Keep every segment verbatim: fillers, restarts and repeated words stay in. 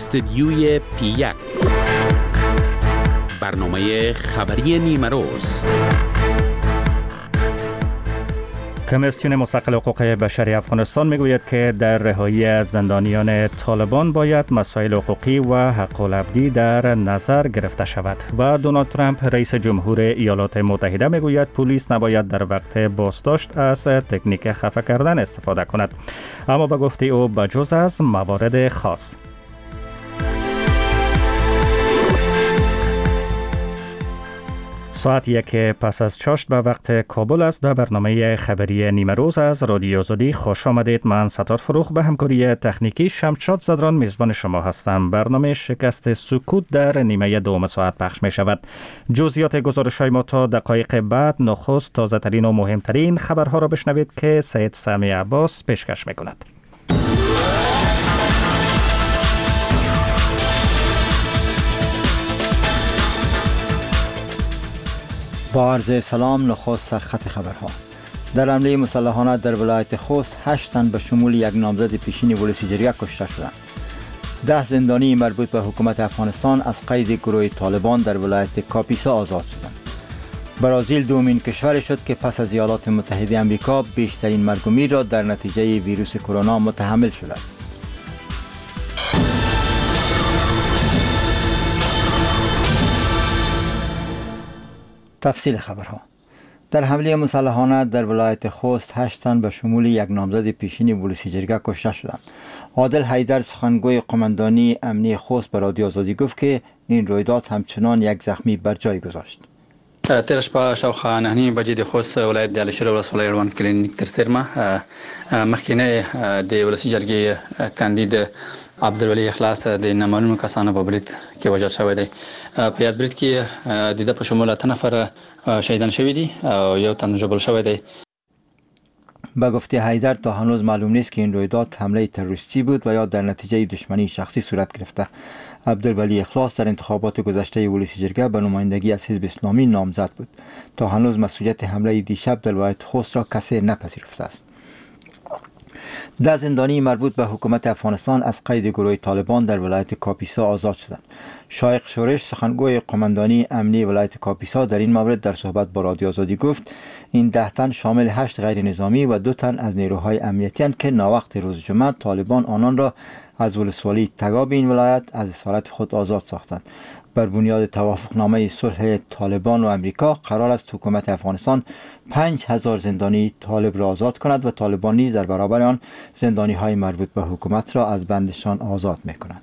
استدیوی پی یک، برنامه خبری نیمه روز. کمیسیون مستقل حقوق بشری افغانستان میگوید که در رهایی از زندانیان طالبان باید مسائل حقوقی و حق العبدی در نظر گرفته شود و دونالد ترامپ رئیس جمهور ایالات متحده میگوید پلیس نباید در وقت بازداشت از تکنیک خفه کردن استفاده کند، اما به گفته او بجز از موارد خاص. ساعت یک پس از چاشت به وقت کابل است. به برنامه خبری نیمه روز از رادیو آزادی خوش آمدید. من ستار فروخ به همکاری تکنیکی شمشاد زدران میزبان شما هستم. برنامه شکست سکوت در نیمه دوم ساعت پخش می شود. جزئیات گزارش های ما تا دقایق بعد. نخست تازه ترین و مهمترین خبرها را بشنوید که سید سامی عباس پیشکش می کند. با عرض سلام، نخست سرخط خبرها. در حمله مسلحانه در ولایت خوست هشت تن به شمول یک نامزد پیشین ولسی جرگه کشته شدند. ده زندانی مربوط به حکومت افغانستان از قید گروه طالبان در ولایت کاپیسا آزاد شدند. برزیل دومین کشور شد که پس از ایالات متحده آمریکا بیشترین مرگ و میر را در نتیجه ویروس کرونا متحمل شده است. تفصیل خبرها. در حمله مسلحانه در ولایت خوست هشت تن به شمول یک نامزد پیشین ولسی جرگه کشته شدند. عادل حیدر سخنگوی قماندانی امنی خوست به رادیو آزادی گفت که این رویداد همچنان یک زخمی بر جای گذاشت. تیر شپه شاوخوا نهه نیمې بجې د خوست ولایت د علشیر ولسوالۍ اړوند کلینیک تر څیرمه مخکینی د ولسي جرګې کاندید عبدالولي اخلاص د نامعلومو کسانو په برید کې وژل شوی دی. په یاد برید کې د ده په شمول اته نفر شهیدان شوي دي او یو تن ژوبل شوی دی. به گفته حیدر تا هنوز معلوم نیست که این رویداد حمله تروریستی بود و یا در نتیجه دشمنی شخصی صورت گرفته. عبدالولی اخلاص در انتخابات گذشته ولسی جرگه به نمایندگی از حزب اسلامی نامزد بود. تا هنوز مسئولیت حمله دیشب در ولایت خوست را کسی نپذیرفته است. ده زندانی مربوط به حکومت افغانستان از قید گروه طالبان در ولایت کاپیسا آزاد شدند. شایق شورش سخنگوی قماندانی امنی ولایت کاپیسا در این مورد در صحبت با رادیو آزادی گفت این ده تن شامل هشت غیر نظامی و دو تن از نیروهای امنیتی اند که ناوقت روز جمعه طالبان آنان را از ولسوالی تگاب این ولایت از اسارت خود آزاد ساختند. بر بنیاد توافقنامه صلح طالبان و امریکا قرار است حکومت افغانستان پنج هزار زندانی طالب را آزاد کند و طالبان نیز در برابر آن زندانی های مربوط به حکومت را از بندشان آزاد می کنند.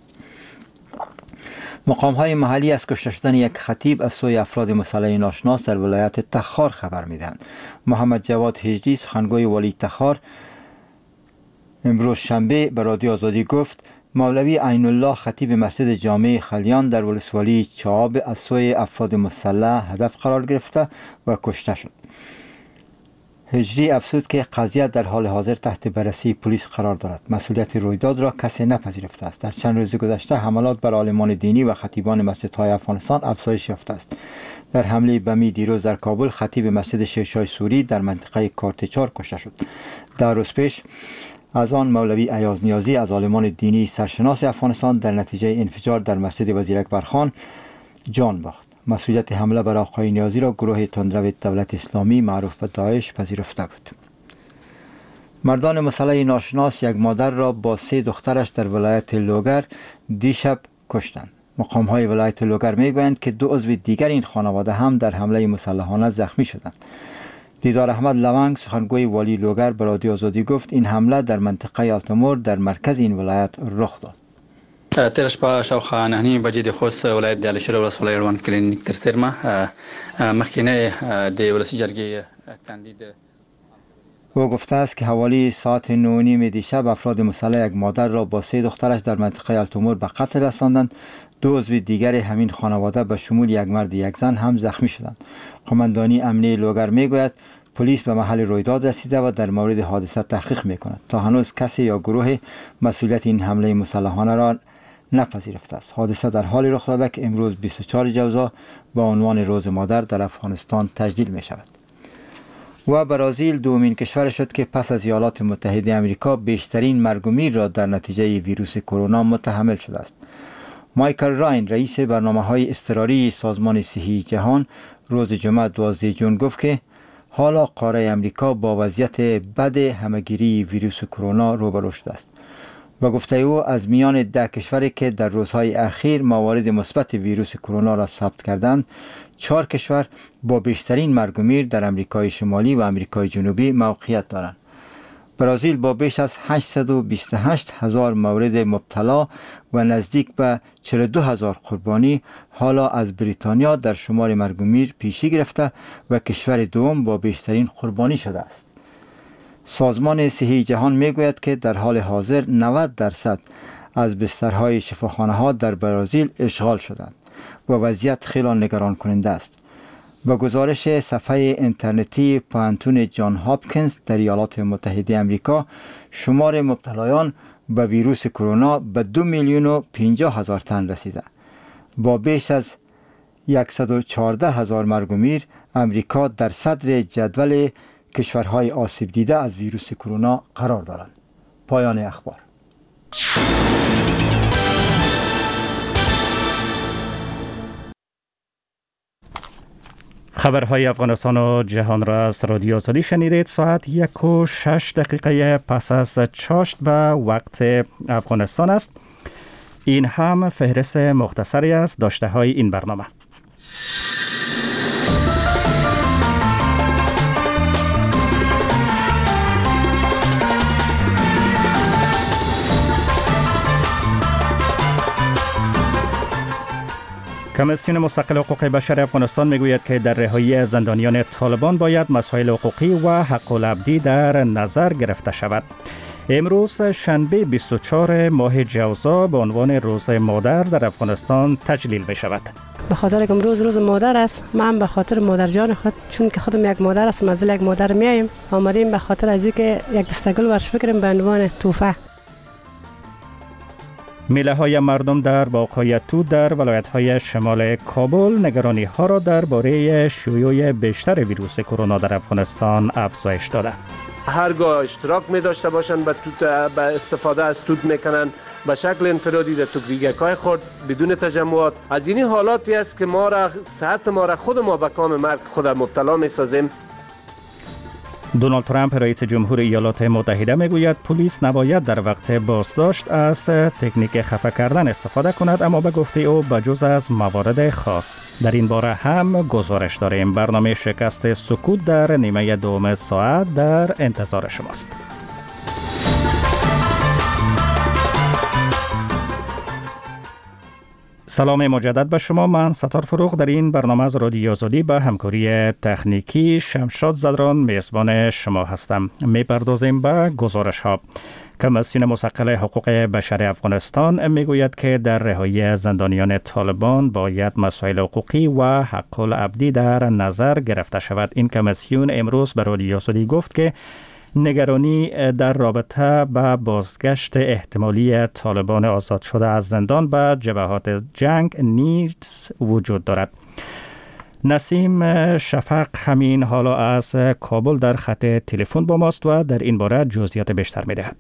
مقام های محلی از کشته شدن یک خطیب از سوی افراد مسلح ناشناس در ولایت تخار خبر می دهند. محمد جواد هجری سخنگوی والی تخار امروز شنبه به رادیو آزادی گفت مولوی عین الله خطیب مسجد جامع خلیان در ولسوالی چاب از سوی افراد مسلح هدف قرار گرفته و کشته شد. هجری افزود که قضیه در حال حاضر تحت بررسی پلیس قرار دارد. مسئولیت رویداد را کسی نپذیرفته است. در چند روز گذشته حملات بر عالمان دینی و خطیبان مسجدهای افغانستان افزایش یافته است. در حمله بمی دیروز در کابل خطیب مسجد شیرشاه سوری در منطقه کارتچار کشته شد. در روز پیش از آن مولوی ایاز نیازی از عالمان دینی سرشناس افغانستان در نتیجه انفجار در مسجد وزیر اکبرخان جان باخت. مسئولیت حمله بر آقای نیازی را گروه تندرو دولت اسلامی معروف به داعش پذیرفته بود. مردان مسلح ناشناس یک مادر را با سه دخترش در ولایت لوگر دیشب کشتند. مقام های ولایت لوگر می گویند که دو عضو دیگر این خانواده هم در حمله مسلحانه زخمی شدند. دیدار احمد لونگ سخنگوی والی لوگر به رادیو آزادی گفت این حمله در منطقه التمور در مرکز این ولایت رخ داد. تیر شپه شاوخوا نهه نیمې بجې د خوست ولایت د علشیر ولسوالۍ اړوند کلینیک تر څیرمه مخکینی د ولسي جرګې کاندید او گفته است که حوالی ساعت نه و نیم دیشب افراد مسلح یک مادر را با سه دخترش در منطقه التمور به قتل رساندند. دو عضو دیگر همین خانواده به شمول یک مرد یک زن هم زخمی شدند. قماندانی امنی لوگر میگوید پلیس به محل رویداد رسیده و در مورد حادثه تحقیق میکند. تا هنوز کسی یا گروه مسئولیت این حمله مسلحانه را نپذیرفته است. حادثه در حالی رخ داده که امروز بیست و چهار جوزا با عنوان روز مادر در افغانستان تجلیل می شود. و برزیل دومین کشور شد که پس از ایالات متحده آمریکا بیشترین مرگ و میر را در نتیجه ویروس کرونا متحمل شده است. مایکل راین رئیس برنامه‌های اضطراری سازمان صحی جهان روز جمعه دوازده ژوئن گفت که حالا قاره امریکا با وضعیت بد همه‌گیری ویروس کرونا روبرو شده است. و گفته او از میان ده کشوری که در روزهای اخیر موارد مثبت ویروس کرونا را ثبت کردند، چهار کشور با بیشترین مرگ و میر در امریکای شمالی و امریکای جنوبی موقعیت دارند. برزیل با بیش از هشتصد و بیست و هشت هزار مورد مبتلا و نزدیک به چهل و دو هزار قربانی حالا از بریتانیا در شمار مرگ و میر پیشی گرفته و کشور دوم با بیشترین قربانی شده است. سازمان صحی جهان میگوید که در حال حاضر نود درصد از بسترهای شفاخانه ها در برزیل اشغال شدند و وضعیت خیلی نگران کننده است. با گزارش صفحه اینترنتی پانتون جان هاپکینز در ایالات متحده آمریکا، شمار مبتلایان به ویروس کرونا به دو میلیون و پنجاه هزار تن رسیده. با بیش از صد و چهارده هزار مرگ و میر، امریکا در صدر جدول کشورهای آسیب دیده از ویروس کرونا قرار دارند. پایان اخبار. خبرهای افغانستان و جهان را از رادیو آزادی شنیدید. ساعت یک و شش دقیقه پس از چاشت به وقت افغانستان است. این هم فهرست مختصری از داشته های این برنامه. کمیسیون مستقل حقوق بشر افغانستان میگوید که در رهایی زندانیان طالبان باید مسائل حقوقی و حق العبدی در نظر گرفته شود. امروز شنبه بیست و چهارم ماه جوزا به عنوان روز مادر در افغانستان تجلیل می شود. به خاطر که امروز روز مادر است، من به خاطر مادر جان خود، چون که خودم یک مادر هستم، از یک مادر میایم، آمدیم به خاطر از اینکه یک دستگل ورش بگیریم به عنوان تحفه. میله های مردم در باغ‌های توت در ولایت‌های شمال کابل نگرانی ها را درباره شیوع بیشتر ویروس کرونا در افغانستان افزایش داده. هرگاه اشتراک می داشته باشند به توت، به استفاده از توت میکنن به شکل انفرادی در توگریگک‌های خود بدون تجمعات. از این حالاتی است که ما را صحت ما را خود ما به کام مرگ خود مبتلا می سازیم. دونالد ترامپ رئیس جمهور ایالات متحده میگوید پلیس نباید در وقت بازداشت از تکنیک خفه کردن استفاده کند، اما به گفته او بجز از موارد خاص. در این باره هم گزارش داریم. برنامه شکست سکوت در نیمه دوم ساعت در انتظار شماست. سلام مجدد به شما. من ستار فروغ در این برنامه از رادیو آزادی به همکاری تکنیکی شمشاد زدران میزبان شما هستم. میپردازیم به گزارش ها. کمیسیون مستقل حقوق بشر افغانستان میگوید که در رهایی زندانیان طالبان باید مسائل حقوقی و حق العبدی در نظر گرفته شود. این کمیسیون امروز به رادیو آزادی گفت که نگرانی در رابطه با بازگشت احتمالی طالبان آزاد شده از زندان به جبهات جنگ نیز وجود دارد. نسیم شفق همین حالا از کابل در خط تلفن با ماست و در این باره جزئیات بیشتر می‌دهد.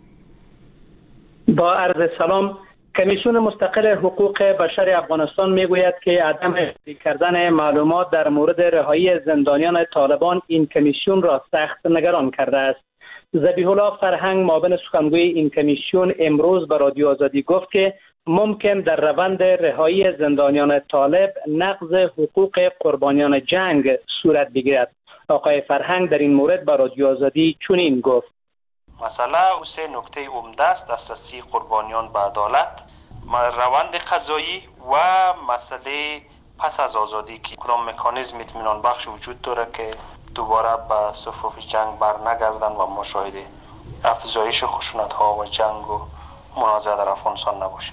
با عرض سلام، کمیسیون مستقل حقوق بشر افغانستان میگوید که عدم تصدیق کردن معلومات در مورد رهایی زندانیان طالبان این کمیسیون را سخت نگران کرده است. ذبیح الله فرهنگ معاون سخنگوی این کمیسیون امروز به رادیو آزادی گفت که ممکن در روند رهایی زندانیان طالب نقض حقوق قربانیان جنگ صورت بگیرد. آقای فرهنگ در این مورد به رادیو آزادی چنین گفت: مسئله او سه نکته عمده است: دسترسی قربانیان به عدالت، روند قضایی و مسئله پس از آزادی که کدام مکانیزم اطمینان بخش وجود داره که دوباره به صفوف جنگ بر نگردن و مشاهده افزایش خشونت ها و جنگ و منازعه در افغانستان نباشیم.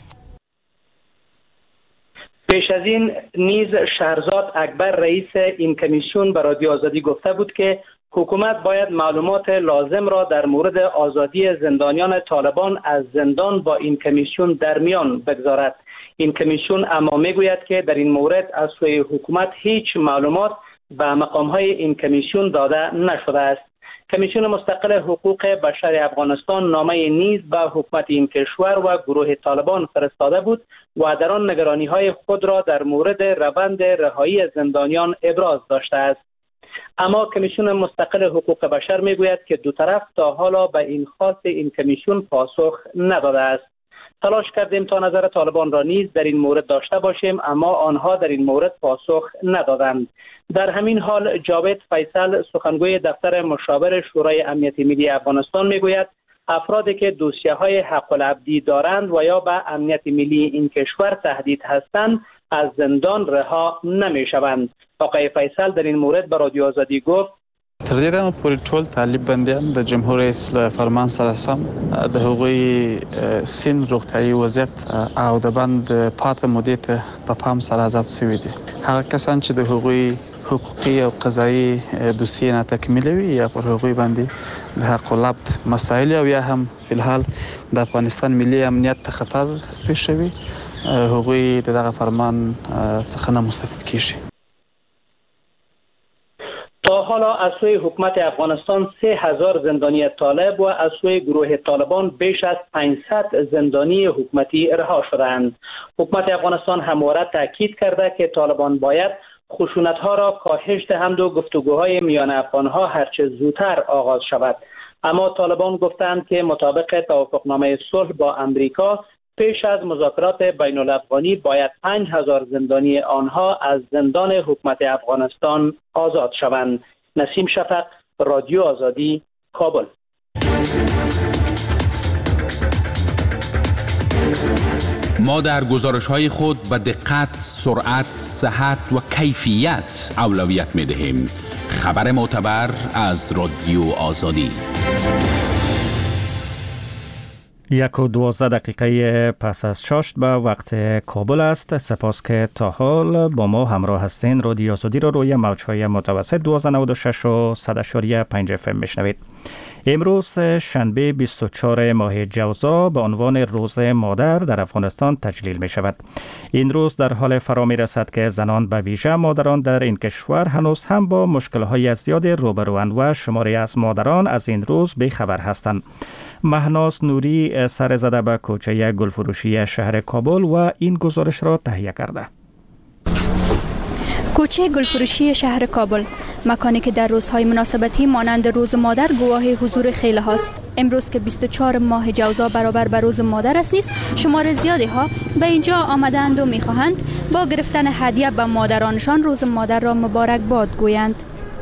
پیش از این نیز شهرزاد اکبر رئیس این کمیسیون به رادیو آزادی گفته بود که حکومت باید معلومات لازم را در مورد آزادی زندانیان طالبان از زندان با این کمیسیون در میان بگذارد. این کمیسیون اما میگوید که در این مورد از سوی حکومت هیچ معلومات به مقام‌های این کمیسیون داده نشده است. کمیسیون مستقل حقوق بشر افغانستان نامه نیز به حکومت این کشور و گروه طالبان فرستاده بود و در آن نگرانی‌های خود را در مورد روند رهایی زندانیان ابراز داشته است. اما کمیسیون مستقل حقوق بشر میگوید که دو طرف تا حالا به این خواست این کمیسیون پاسخ نداده است. تلاش کردیم تا نظر طالبان را نیز در این مورد داشته باشیم، اما آنها در این مورد پاسخ ندادند. در همین حال جاوید فیصل سخنگوی دفتر مشاور شورای امنیت ملی افغانستان میگوید افرادی که دوسیه‌های حق العبدی دارند و یا به امنیت ملی این کشور تهدید هستند از زندان رها نمی‌شوند. آقای فیصل در این مورد به رادیو آزادی گفت تر دې دمه پورې ټول طالب بندیان د جمهور رئیس له فرمان سره سم د هغوی سین روغتیايي وضعیت او د بند پاتې مودې ته په پام سره آزاد شوي دي. هغه کسان چې د هغوی حقوقي او قضایي دوسیې نه تکمیل وي یا پر هغوی باندې د حق العبد مسایل او یا هم فلحال د افغانستان ملي امنیت ته خطر پیښ شوي هغوی دغه فرمان څخه نه مستفید کیږي. تا حالا از سوی حکومت افغانستان سه هزار زندانی طالب و از سوی گروه طالبان بیش از پانصد زندانی حکومتی رها شدند. حکومت افغانستان همواره تاکید کرده که طالبان باید خشونت‌ها را کاهش دهند و گفتگوهای میان افغان‌ها هرچه زودتر آغاز شود. اما طالبان گفتند که مطابق توافقنامه صلح با امریکا پیش از مذاکرات بین الافغانی باید پنج هزار زندانی آنها از زندان حکومت افغانستان آزاد شوند. نسیم شفق، رادیو آزادی، کابل. ما در گزارش‌های خود به دقت، سرعت، صحت و کیفیت اولویت می‌دهیم. خبر معتبر از رادیو آزادی. یک و دوازده دقیقه پس از شش به وقت کابل است. سپاس که تا حال با ما همراه هستین. رادیو آزادی را روی موج‌های متوسط دویست و نود و شش و صد و پنج اف ام میشنوید. امروز شنبه بیست و چهارم ماه جوزا به عنوان روز مادر در افغانستان تجلیل می شود. این روز در حال فرا می رسد که زنان به ویژه مادران در این کشور هنوز هم با مشکل‌های زیاد روبروند و شماری از مادران از این روز بی‌خبر هستند. مهناز نوری سر زده به کوچه گلفروشی شهر کابل و این گزارش را تهیه کرده. کوچه گلفروشی شهر کابل، مکانی که در روزهای مناسبتی مانند روز مادر گواه حضور خیلی هاست. امروز که بیست و چهارم ماه جوزا برابر به روز مادر است نیست، شمار زیادی ها به اینجا آمدند و میخواهند با گرفتن هدیه به مادرانشان روز مادر را مبارک باد گویند.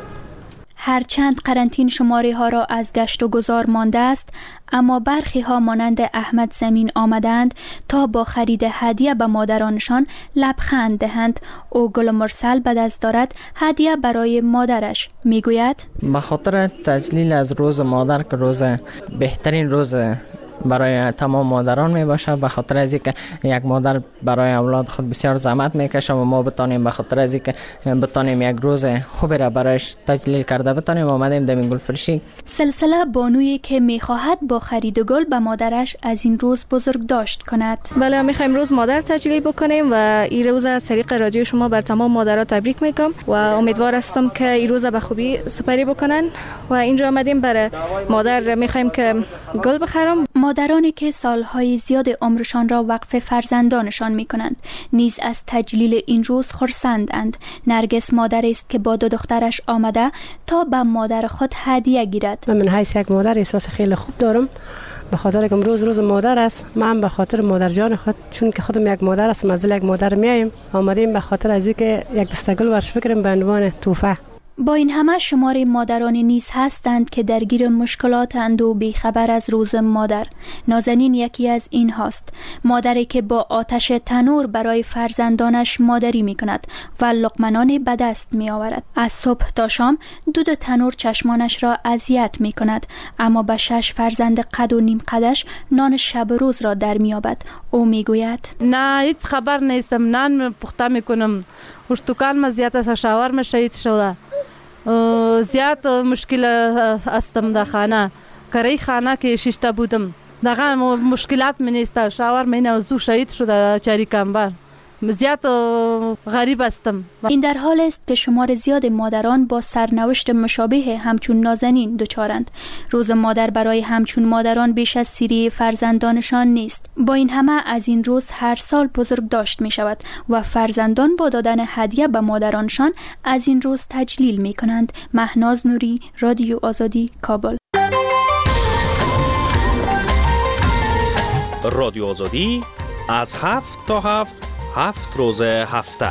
هرچند قرنطین شماری ها را از گشت و گذار مانده است، اما برخی ها مانند احمد زمین آمدند تا با خرید هدیه به مادرانشان لبخند دهند. او گل مرسل به دست دارد هدیه برای مادرش. میگوید به خاطر تجلیل از روز مادر که روز بهترین روز برای تمام مادران می باشه، به خاطر از اینکه یک مادر برای اولاد خود بسیار زحمت میکشه و ما بتانیم به خاطر از اینکه بتانیم یک روز خوبی را برایش تجلیل کرده بتانیم آمدیم در این گلفروشی. سلسله بانویی که میخواهد با خرید گل به مادرش از این روز بزرگ داشت کند. بله، میخوایم روز مادر تجلیل بکنیم و این روز از طریق رادیو شما بر تمام مادرها تبریک میگم و امیدوار هستم که این روز به خوبی سپری بکنن و اینجا آمدیم برای مادر میخوایم که گل بخرم. مادرانی که سالهای زیاد عمرشان را وقف فرزندانشان می کنند نیز از تجلیل این روز خرسندند. نرگس مادری است که با دو دخترش آمده تا به مادر خود هدیه گیرد. من حیث یک مادر احساس خیلی خوب دارم، به خاطر که امروز روز مادر است. من به خاطر مادر جان خود، چون که خودم یک مادر هستم، از یک مادر میایم آمدیم به خاطر از اینکه یک دستگل ورش بگیریم به عنوان تحفه. با این همه شمار مادرانی نیز هستند که درگیر مشکلاتند و بیخبر از روز مادر. نازنین یکی از این هاست. مادری که با آتش تنور برای فرزندانش مادری می کند و لقمنانی به دست می آورد. از صبح تا شام دود تنور چشمانش را اذیت می کند، اما به شش فرزند قد و نیم قدش نان شب روز را در می یابد. او می گوید نه، هیچ خبر نیستم. نان پخته می کنم. اشتکان ما زیاد است، شاورما شهید شده. زیاد مشکل استم در خانه، کاری خانه که شیشته بودم. دقیقا مشکلات می نیست. شاور می نوزو شهید شده چاری کمبر. زیاد غریب هستم. این در حال است که شمار زیاد مادران با سرنوشت مشابه همچون نازنین دچارند. روز مادر برای همچون مادران بیش از سیری فرزندانشان نیست. با این همه از این روز هر سال بزرگ داشت می شود و فرزندان با دادن هدیه به مادرانشان از این روز تجلیل می کنند. مهناز نوری، رادیو آزادی، کابل. رادیو آزادی از هفت تا هفت هفت روز هفته.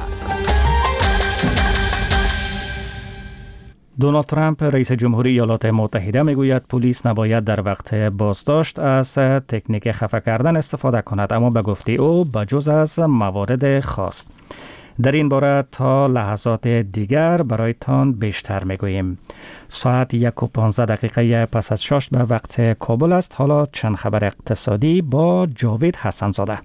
دونالد ترامپ رئیس جمهوری ایالات متحده میگوید پلیس نباید در وقت بازداشت از تکنیک خفه کردن استفاده کند، اما به گفته او بجز از موارد خاص. در این باره تا لحظات دیگر برایتان بیشتر میگوییم. ساعت یک و پانزده دقیقه پس از شش به وقت کابل است. حالا چند خبر اقتصادی با جاوید حسن زاده.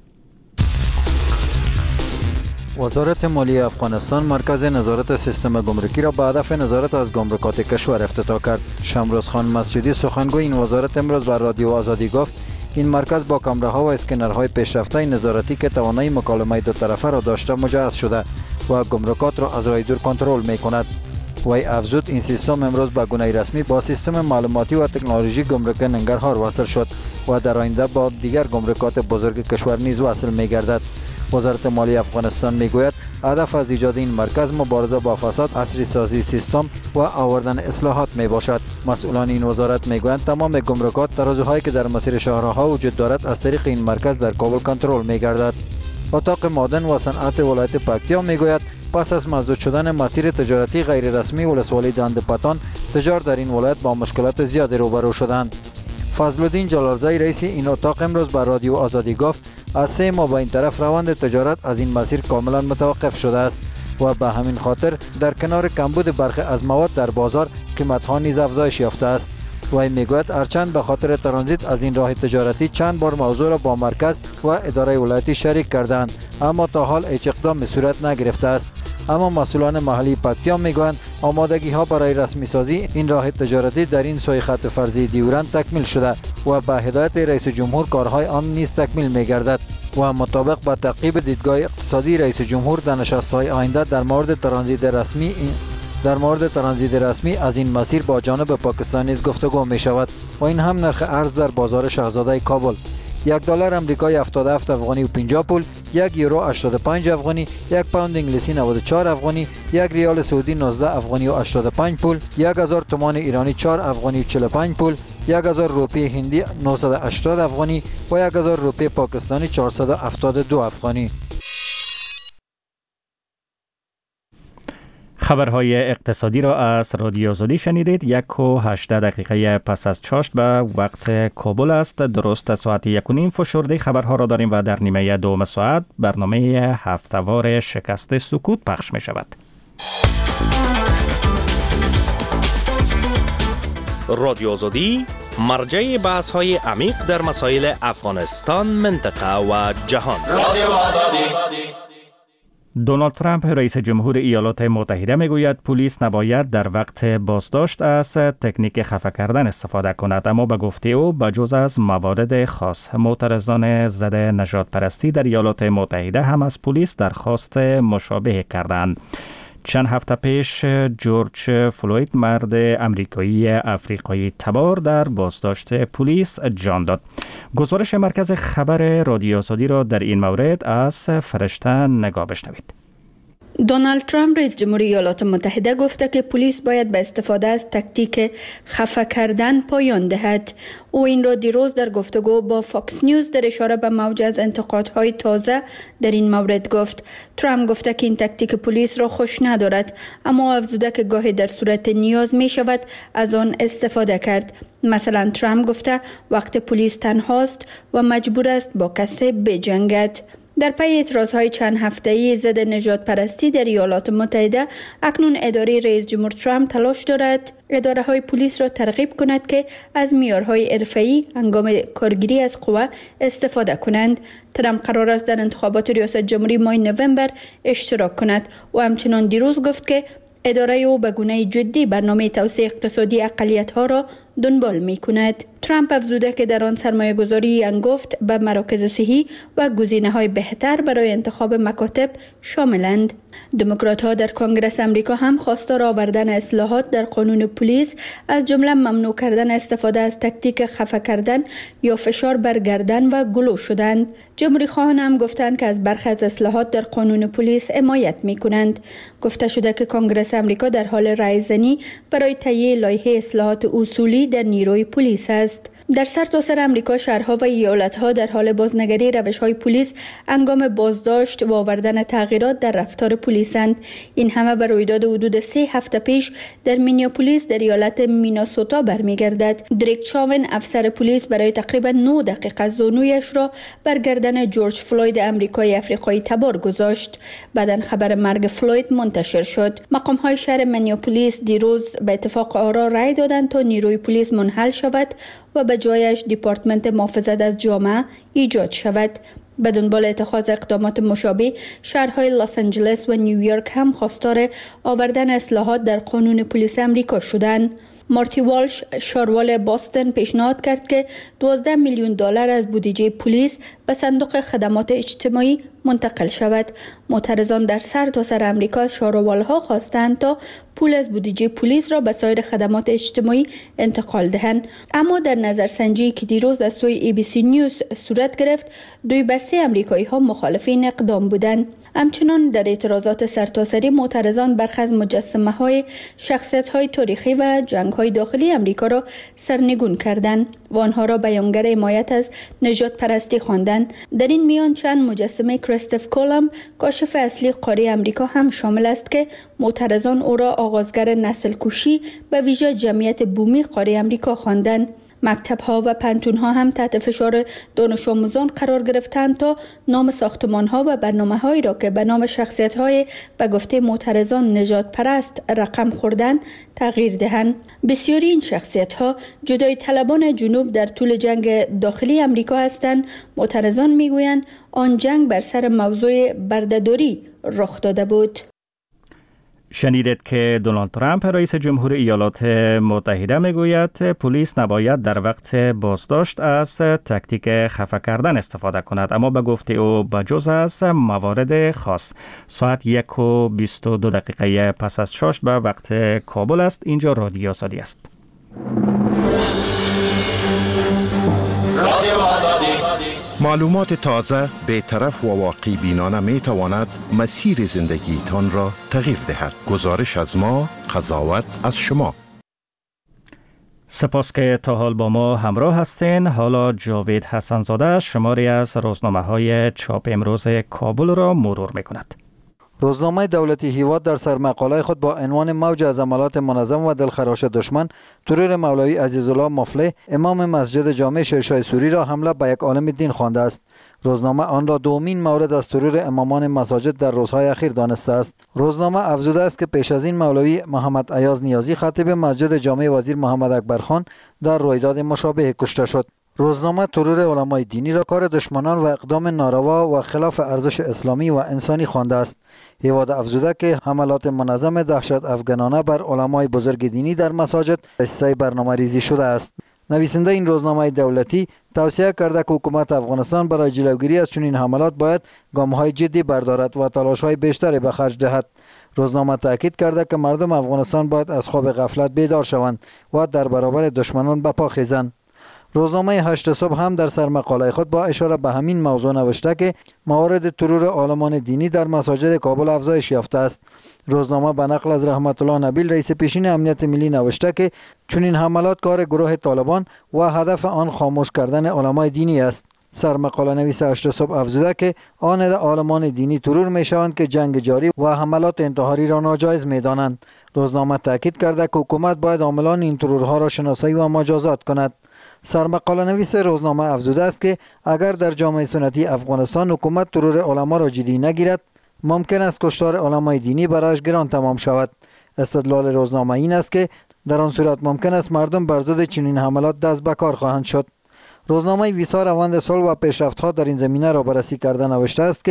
وزارت مالیه افغانستان مرکز نظارت سیستم گمرکی را به هدف نظارت از گمرکات کشور افتتاح کرد. شمروز خان مسجدی سخنگوی این وزارت امروز بر رادیو آزادی گفت این مرکز با کامراها و اسکنرهای پیشرفته نظارتی که توانایی مکالمه دو طرفه را داشته مجهز شده و گمرکات را از راه دور کنترل می کند. وی افزود این سیستم امروز به گونه رسمی با سیستم معلوماتی و تکنولوژی گمرک ننگرهار وصل شد و در آینده با دیگر گمرکات بزرگ کشور نیز وصل می گردد. وزارت مالیه افغانستان میگوید هدف از ایجاد این مرکز مبارزه با فساد، عصری سازی سیستم و آوردن اصلاحات می باشد. مسئولان این وزارت میگویند تمام گمرکات ترازوهایی که در مسیر شهرها وجود دارد از طریق این مرکز در کابل کنترل می گردد. اتاق معدن و صنعت ولایت پکتیا میگوید پس از مسدود شدن مسیر تجارتی غیر رسمی ولسوالی دند پتان، تجار در این ولایت با مشکلات زیادی روبرو شدند. فضلالدین جلالزی رئیس این اتاق امروز بر رادیو آزادی گفت از سه ماه به این طرف روند تجارت از این مسیر کاملا متوقف شده است و به همین خاطر در کنار کمبود برخی از مواد در بازار قیمت‌ها نیز افزایش یافته است. وی میگوید هرچند به خاطر ترانزیت از این راه تجارتی چند بار موضوع را با مرکز و اداره ولایتی شریک کردند، اما تا حال هیچ اقدام صورت نگرفته است. اما مسئولان محلی پکتیا میگویند آمادگی ها برای رسمی سازی این راه تجارتی در این سوی خط فرضی دیورند تکمیل شده و به هدایت رئیس جمهور کارهای آن نیز تکمیل میگردد و مطابق با تعقیب دیدگاه اقتصادی رئیس جمهور در نشست‌های آینده در مورد ترانزیت رسمی در مورد ترانزیت رسمی از این مسیر با جانب پاکستان نیز گفتگو می شود و این هم نرخ ارز در بازار شاهزاده کابل. یک دلار امریکایی هفتاد و هفت افغانی و پنجاه پول، یک یورو هشتاد و پنج افغانی، یک پوند انگلیسی نود و چهار افغانی، یک ریال سعودی نوزده افغانی و هشتاد و پنج پول، یک هزار تومان ایرانی چهار افغانی و چهل و پنج پول، یک هزار روپیه هندی نهصد و هشتاد افغانی و یک هزار روپیه پاکستانی چهارصد و هفتاد و دو افغانی. خبرهای اقتصادی را از رادیو آزادی شنیدید. یک و هشده دقیقه پس از چاشت به وقت کابل است. درست ساعت یک و نیم فشرده خبرها را داریم و در نیمه دوم ساعت برنامه هفته‌وار شکست سکوت پخش می شود. رادیو آزادی مرجع بحث های عمیق در مسائل افغانستان، منطقه و جهان. رادیو آزادی. دونالد ترامپ رئیس جمهور ایالات متحده میگوید پلیس نباید در وقت بازداشت از تکنیک خفه کردن استفاده کند، اما به گفته او بجز از موارد خاص. معترضان ضد نژاد پرستی در ایالات متحده هم از پلیس درخواست مشابه کردند. چند هفته پیش جورج فلوید، مرد امریکایی افریقایی تبار، در بازداشت پلیس جان داد. گزارش مرکز خبر رادیو آزادی را در این مورد از فرشته نگاه بشنوید. دونالد ترامپ رئیس جمهوری ایالات متحده گفته که پلیس باید به استفاده از تاکتیک خفه کردن پایان دهد. او این را دیروز در گفتگو با فاکس نیوز در اشاره به موج از انتقادهای تازه در این مورد گفت. ترامپ گفته که این تاکتیک پلیس را خوش ندارد، اما افزوده که گاهی در صورت نیاز می شود از آن استفاده کرد. مثلا ترامپ گفته وقت پلیس تنهاست و مجبور است با کسی بجنگد. در پی اعتراضهای چند هفته‌ای ضد نژاد پرستی در ایالات متحده، اکنون اداره رئیس جمهور ترامپ تلاش دارد اداره‌های پلیس را ترغیب کند که از معیارهای حرفه‌ای هنگام کارگیری از قوه استفاده کنند. ترامپ قرار است در انتخابات ریاست جمهوری ماه نوامبر اشتراک کند و همچنان دیروز گفت که اداره او به گونه جدی برنامه توسعه اقتصادی اقلیت‌ها را دنبال می کند. ترامپ افزوده که در آن سرمایه گذاری انگفت به مراکز صحی و گزینه های بهتر برای انتخاب مکاتب شاملند. دموکرات ها در کنگره امریکا هم خواستار آوردن اصلاحات در قانون پلیس، از جمله ممنوع کردن استفاده از تاکتیک خفه کردن یا فشار بر گردن و گلو شدند. جمهوری خواهان هم گفتند که از برخی از اصلاحات در قانون پلیس حمایت می کنند. گفته شده که کنگره امریکا در حال رأی زنی برای تهیه لایحه اصلاحات اصولی در نیروی پلیس است. در سرتاسر امریکا شهرها و ایالتها در حال بازنگری روش‌های پلیس هنگام بازداشت و آوردن تغییرات در رفتار پلیسند. این همه بر رویداد حدود سه هفته پیش در مینیاپولیس در ایالت میناسوتا برمیگردد. دریک چاون افسر پلیس برای تقریبا نه دقیقه زانویش را بر گردن جورج فلوید امریکایی افریقایی تبار گذاشت. بعداً خبر مرگ فلوید منتشر شد. مقام‌های شهر مینیاپولیس دیروز به اتفاق آرا رأی دادند تا نیروی پلیس منحل شود و به جایش دیپارتمنت محافظت از جامعه ایجاد شود. به دنبال اتخاذ اقدامات مشابه، شهرهای لس آنجلس و نیویورک هم خواستار آوردن اصلاحات در قانون پلیس امریکا شدند. مارتی والش، شاروال باستن، پیشنهاد کرد که دوازده میلیون دلار از بودجه پلیس به صندوق خدمات اجتماعی منتقل شود. معترضان در سرتاسر امریکا شاروالها خواستند تا پول از بودجه پلیس را به سایر خدمات اجتماعی انتقال دهند، اما در نظرسنجی که دیروز از سوی ای بی سی نیوز صورت گرفت، دوی بر سه امریکایی ها مخالف این اقدام بودند. همچنان در اعتراضات سرتاسری معترضان برخی از مجسمه های شخصیت های تاریخی و جنگ های داخلی امریکا را سرنگون کردند و آنها را بیانگر حمایت از نژاد پرستی خواندند. در این میان چند مجسمه کریستوف کولومب، کاشف اصلی قاره امریکا هم شامل است که معترضان او را آغازگر نسل کشی به ویژه جمعیت بومی قاره امریکا خواندند. مکتب‌ها و پنتون‌ها هم تحت فشار دانش آموزان قرار گرفتند تا نام ساختمان‌ها و برنامه‌هایی را که به نام شخصیت‌های به گفته معترضان نژاد پرست رقم خوردند تغییر دهند. بسیاری این شخصیت‌ها جدای طلبان جنوب در طول جنگ داخلی امریکا هستند. معترضان می‌گویند آن جنگ بر سر موضوع بردهداری رخ داده بود. شنیدید که دونالد ترامپ رئیس جمهور ایالات متحده میگوید پلیس نباید در وقت بازداشت از تاکتیک خفه کردن استفاده کند، اما به گفته او بجز از موارد خاص. ساعت یک و بیست و دو دقیقه پس از شش به وقت کابل است. اینجا رادیو آزادی است. رادیو آزادی. معلومات تازه، بی‌طرف و واقعی بینانه می تواند مسیر زندگی تان را تغییر دهد. گزارش از ما، قضاوت از شما. سپاس که تا حال با ما همراه هستین. حالا جاوید حسن‌زاده شماری از روزنامه های چاپ امروز کابل را مرور می کند. روزنامه دولتی هیواد در سرمقاله خود با عنوان موج از عملات منظم و دلخراش دشمن، ترور مولوی عزیزالله مفلح امام مسجد جامع شیرشاه سوری را حمله به یک عالم دین خوانده است. روزنامه آن را دومین مورد از ترور امامان مساجد در روزهای اخیر دانسته است. روزنامه افزوده است که پیش از این مولوی محمد ایاز نیازی خطیب مسجد جامع وزیر محمد اکبرخان در رویداد مشابه کشته شد. روزنامه ترور علمای دینی را کار دشمنان و اقدام ناروا و خلاف ارزش اسلامی و انسانی خوانده است. هیواد افزوده که حملات منظم دهشت افغانانه بر علمای بزرگ دینی در مساجد حصه برنامه ریزی شده است. نویسنده این روزنامه دولتی توصیه کرده که حکومت افغانستان برای جلوگیری از چنین حملات باید گام‌های جدی بردارد و تلاش‌های بیشتری به خرج دهد. روزنامه تاکید کرده که مردم افغانستان باید از خواب غفلت بیدار شوند و در برابر دشمنان به پا خیزند. روزنامه هشت صبح هم در سرمقاله خود با اشاره به همین موضوع نوشته که موارد ترور عالمان دینی در مساجد کابل افزایش یافته است. روزنامه به نقل از رحمت الله نبیل رئیس پیشین امنیت ملی نوشته که چنین حملات کار گروه طالبان و هدف آن خاموش کردن علمای دینی است. سرمقاله نویس هشت صبح افزوده که آن عالمان دینی ترور می شوند که جنگ جاری و حملات انتحاری را ناجایز می دانند. روزنامه تاکید کرده که حکومت باید عاملان این ترورها را شناسایی و مجازات کند. سرمقاله نویس روزنامه افزوده است که اگر در جامعه سنتی افغانستان حکومت ترور علما را جدی نگیرد، ممکن است کشتار علمای دینی برایش گران تمام شود. استدلال روزنامه این است که در آن صورت ممکن است مردم بر ضد چنین حملات دست به کار خواهند شد. روزنامه ویسا روند صلح و پیشرفت‌ها در این زمینه را بررسی کرده نوشته است که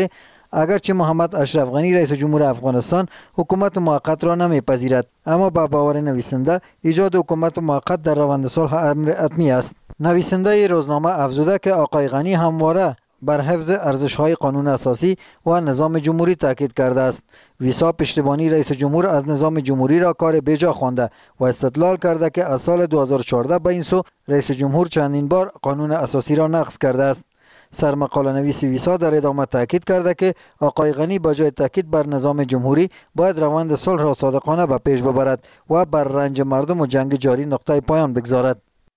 اگرچه محمد اشرف غنی رئیس جمهور افغانستان حکومت موقت را نمیپذیرد، اما با باور نویسنده ایجاد حکومت موقت در روند صلح امر حتمی است. نویسنده روزنامه افزوده که آقای غنی همواره بر حفظ ارزش‌های قانون اساسی و نظام جمهوری تاکید کرده است. ویسا پشتیبانی رئیس جمهور از نظام جمهوری را کار بیجا خوانده و استدلال کرده که از سال دو هزار و چهارده به این سو رئیس جمهور چندین بار قانون اساسی را نقض کرده است. سرمقاله نویس ویسا در ادامه تاکید کرده که آقای غنی با جای تاکید بر نظام جمهوری باید روند صلح را صادقانه به پیش ببرد و بر رنج مردم و جنگ جاری نقطه پایان بگذارد.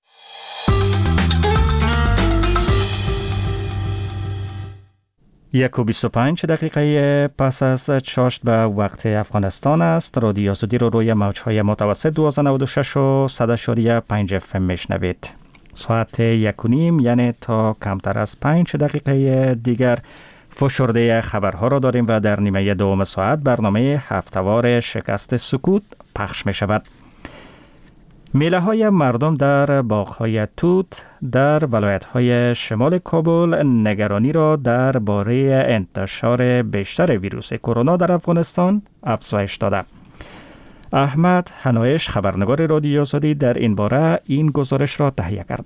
یک و بیست و پنج دقیقه پس از چاشت به وقت افغانستان است. رادیو آزادی رو روی موجهای متوسط دوازده نود و شش و صد اشاریه پنج اف ام میشنوید. ساعت یک و نیم یعنی تا کمتر از پنج دقیقه دیگر فشرده خبرها را داریم و در نیمه دوم ساعت برنامه هفته‌وار شکست سکوت پخش می شود. میله های مردم در باغ‌های توت در ولایت‌های شمال کابل نگرانی را درباره انتشار بیشتر ویروس کرونا در افغانستان افزایش داده. احمد حنایش خبرنگار رادیو آزادی در این باره این گزارش را تهیه کرده.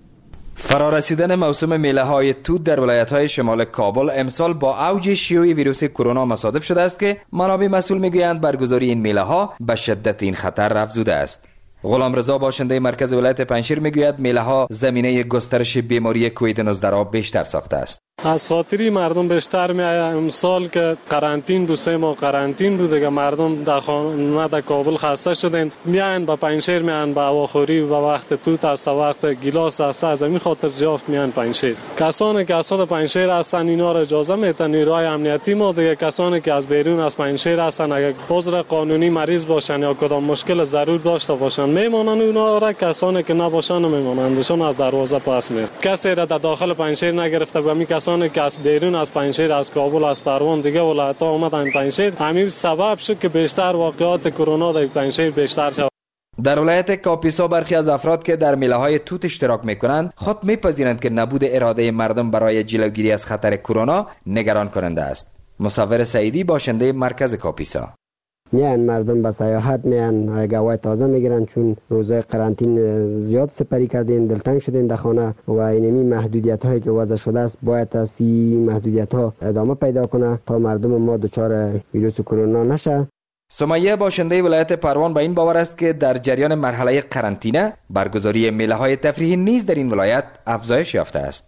فرارسیدن موسم میله های توت در ولایت های شمال کابل امسال با اوج شیوع ویروس کرونا مصادف شده است که منابع مسئول میگویند برگزاری این میله ها به شدت این خطر افزوده است. غلام رضا باشنده مرکز ولایت پنجشیر میگوید میله ها زمینه گسترش بیماری کووید نوزده را بیشتر ساخته است. از خاطری مردم بیشتر میآیند. امسال که قرنطین بود، سه ماه قرنطین بود دیگه، مردم در خانه در کابل خسته شدند، میایند با پنجشیر، میایند با هواخوری و وقت توت است، وقت گیلاس است، از همین خاطر زیاد میایند پنجشیر. کسانی که از خود پنجشیر هستند اینا را اجازه میدن نیروهای امنیتی ما، دیگه کسانی که از بیرون از پنجشیر هستند اگر عذر قانونی مریض باشن یا کدام مشکل ضرور داشته باشن میمانند، اونا را کسانی که نباشن نمیمانندشون از دروازه پس میاد. کسی را در داخل پنجشیر نگرفته و می کسانی که از بیرون از پنجشیر، از کابل، از پروان دیگه ولایت‌ها اومدن پنجشیر، همین سبب شد که بیشتر واقعات کرونا در پنجشیر بیشتر شد. در ولایت کاپیسا برخی از افراد که در میله های توت اشتراک میکنند خود میپذیرند که نبود اراده مردم برای جلوگیری از خطر کرونا نگران کننده است. مصور سعیدی باشنده مرکز کاپیسا: میان مردم به سیاحت میان، گوای تازه میگیرن چون روزای قرنطین زیاد سپری کردین، دلتنگ شدین در خانه و اینمی محدودیت هایی که وضع شده است باید از این محدودیت ها ادامه پیدا کنه تا مردم ما دچار ویروس کرونا نشه. سمیه باشنده ولایت پروان با این باور است که در جریان مرحله قرنطینه برگزاری میله های تفریحی نیز در این ولایت افزایش یافته است.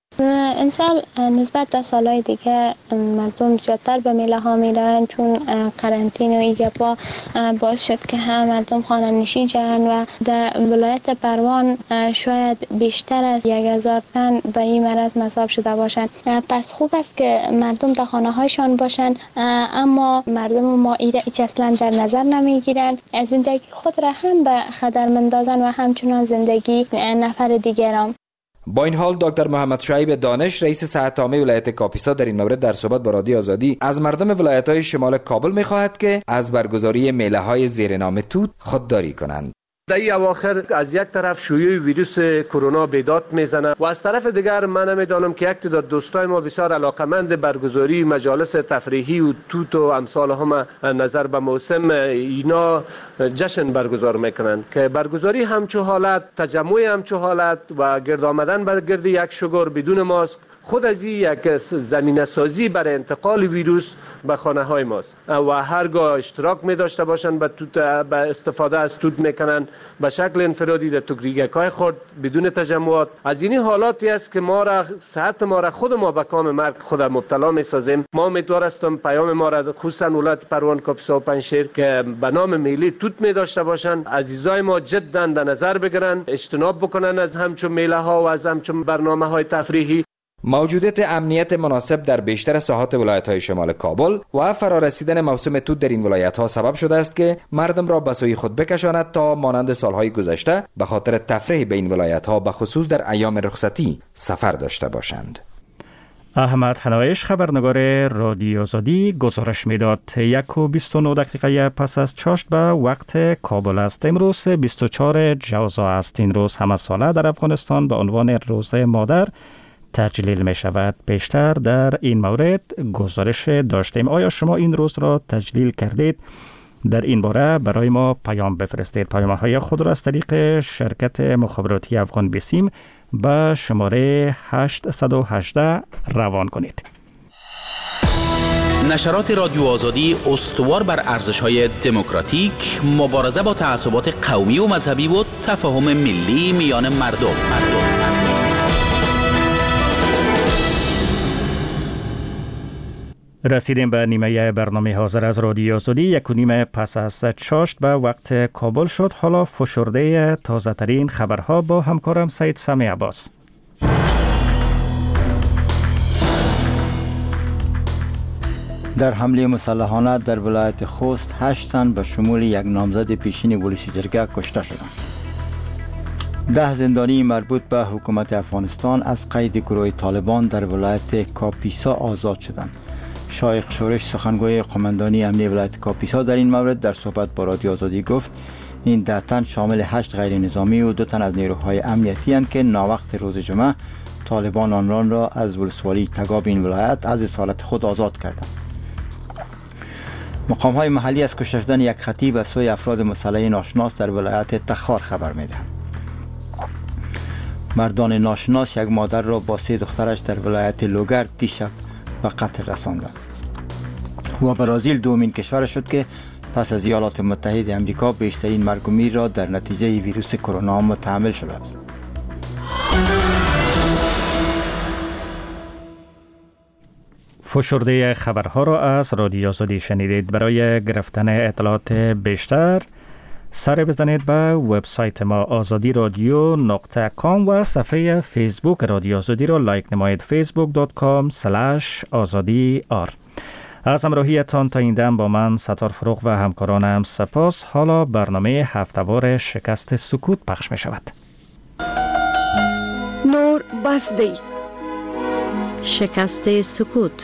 امسال نسبت به سالهای دیگه مردم زیادتر به میله ها میرن چون قرنطینه و ایگپا باعث شد که هم مردم خانه نشین شدن و در ولایت پروان شاید بیشتر از یک هزار تن به این مرض مصاب شده باشند. پس خوب است که مردم در خانه هایشان باشند، اما مردم ما ایره هیچ اصلا در نظر نمیگیرن، از زندگی خود را هم به خطر مندازن و همچنان زندگی نفر دیگران. با این حال دکتر محمد شعیب دانش رئیس صحت عامه ولایت کاپیسا در این مورد در صحبت با رادیو آزادی از مردم ولایت‌های شمال کابل می‌خواهد که از برگزاری میله‌های زیر نام توت خودداری کنند. در این اواخر از یک طرف شیوع ویروس کرونا بیداد میزنه و از طرف دیگر من نمیدانم که یک تعداد دوستای ما بسیار علاقمند برگزاری مجالس تفریحی و توت و امثال هم نظر به موسم اینا جشن برگزار میکنن که برگزاری همچو حالت، تجمع همچو حالت و گرد آمدن به گرد یک شگار بدون ماسک خود از این یک زمینه سازی برای انتقال ویروس به خانه های ماست و هرگاه اشتراک می داشته باشند به توت، به استفاده از توت میکنن به شکل انفرادی در توگریگکای خود بدون تجمعات. از این حالاتی است که ما را صحت ما را خود ما به کام مرگ خود مبتلا می سازیم. ما امیدوار هستم پیام ما را خصوصا ولایت پروان، کاپیسا و پنجشیر که به نام میله توت می داشته باشند عزیزای ما جدا در نظر بگیرن، اجتناب بکنن از همچون میله ها و از همچون برنامه های تفریحی. موجودیت امنیت مناسب در بیشتر ساحات ولایت‌های شمال کابل و فرارسیدن موسم توت در این ولایت‌ها سبب شده است که مردم را به سوی خود بکشاند تا مانند سالهای گذشته به خاطر تفریح به این ولایت‌ها به خصوص در ایام رخصتی سفر داشته باشند. احمد حنایش خبرنگار رادیو آزادی گزارش میداد. یک و بیست و نه دقیقه پس از چاشت به وقت کابل است. امروز بیست و چهار جوزا است. این روز همه ساله در افغانستان به عنوان روز مادر تجلیل می شود. بیشتر در این مورد گزارش داشتیم. آیا شما این روز را تجلیل کردید؟ در این باره برای ما پیام بفرستید. پیام‌های خود را از طریق شرکت مخابراتی افغان بیسیم به شماره هشت یک هشت روان کنید. نشرات رادیو آزادی استوار بر ارزش‌های دموکراتیک، مبارزه با تعصبات قومی و مذهبی و تفاهم ملی میان مردم. مردم. رسیدیم به نیمه برنامه حاضر از رادیو آزادی. یک و نیم پس از چاشت به وقت کابل شد. حالا فشرده تازه ترین خبرها با همکارم سید سمی عباس. در حمله مسلحانه در ولایت خوست هشت تن به شمول یک نامزد پیشین ولسی جرگه کشته شدند. ده زندانی مربوط به حکومت افغانستان از قید گروه طالبان در ولایت کاپیسا آزاد شدند. شایق شورش سخنگوی قماندانی امنیه ولایت کاپیسا در این مورد در صحبت با رادیو آزادی گفت این ده تن شامل هشت غیر نظامی و دو تن از نیروهای امنیتی اند که ناوقت روز جمعه طالبان آنان را از ولسوالی تگاب این ولایت از اسارت خود آزاد کردند. مقام های محلی از کشته شدن یک خطیب از سوی افراد مسلح ناشناس در ولایت تخار خبر میدهند. مردان ناشناس یک مادر را با سه دخترش در ولایت لوگر دیشب به قتل رساندند. و برزیل دومین کشور شد که پس از ایالات متحده آمریکا بیشترین مرگ و میر را در نتیجه ویروس کرونا متحمل شده است. فشرده خبرها را از رادیو آزادی شنیدید. برای گرفتن اطلاعات بیشتر سر بزنید به وبسایت ما آزادی رادیو نقطه کام و صفحه فیسبوک رادیو آزادی را لایک نمایید. فیسبوک دات کام سلش آزادی آر. از همراهیتان تا این دم با من ستار فروغ و همکارانم سپاس. حالا برنامه هفته‌وار شکست سکوت پخش می شود. نور بسدی شکست سکوت.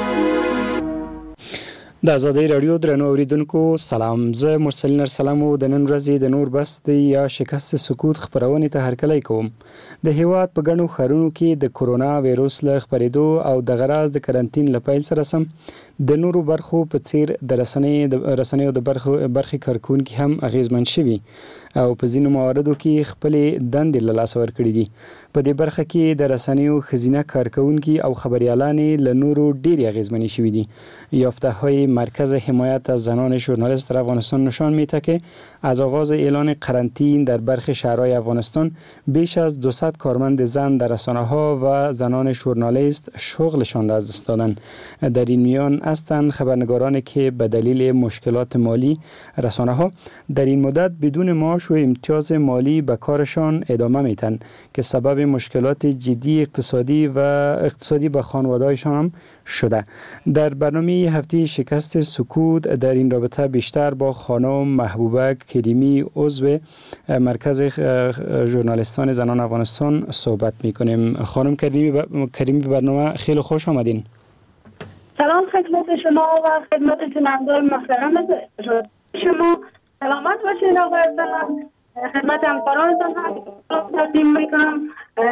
د آزادۍ رادیو درنو اوریدونکو سلام. زه مرسلین ارسلم او د نن ورځې د نور بس دی یا شکست سکوت خبرونه ته هرکلی کوم. د هیواد په ګڼو ښارونو کې د کورونا وایروس له خپرېدو او د غراز د کرنټین له پیل سره سم د نورو برخو په څیر د رسنۍ د رسنیو د برخو برخي کارکونکي هم اغیزمن شوي او په ځینو مواردو کې خپل دندې له لاسه ورکړي دي. په دې برخه کې د رسنیو خزینه کارکونکي او خبريالان له نورو ډیر اغیزمن شوي دي. یافته‌های مرکز حمایت از زنان ژورنالیست در افغانستان نشان میده که از آغاز اعلان قرنطین در برخی شهرهای افغانستان بیش از دویست کارمند زن در رسانه‌ها و زنان ژورنالیست شغلشان را از دست دادند. در این میان هستند خبرنگارانی که به دلیل مشکلات مالی رسانه‌ها در این مدت بدون معاش و امتیاز مالی به کارشان ادامه میتن که سبب مشکلات جدی اقتصادی و اقتصادی به خانواده‌هایشان هم شده. در برنامه هفته شکست سکوت در این رابطه بیشتر با خانم محبوبه کریمی عضو مرکز ژورنالیستان زنان افغانستان صحبت میکنیم. خانم کریمی ب... کریمی به برنامه خیلی خوش آمدین. سلام خدمت شما و خدمت شنوندگان محترم شما. سلامت باشید آقای عزیزم. خدمت همکارانتان هم تقدیم میکنم.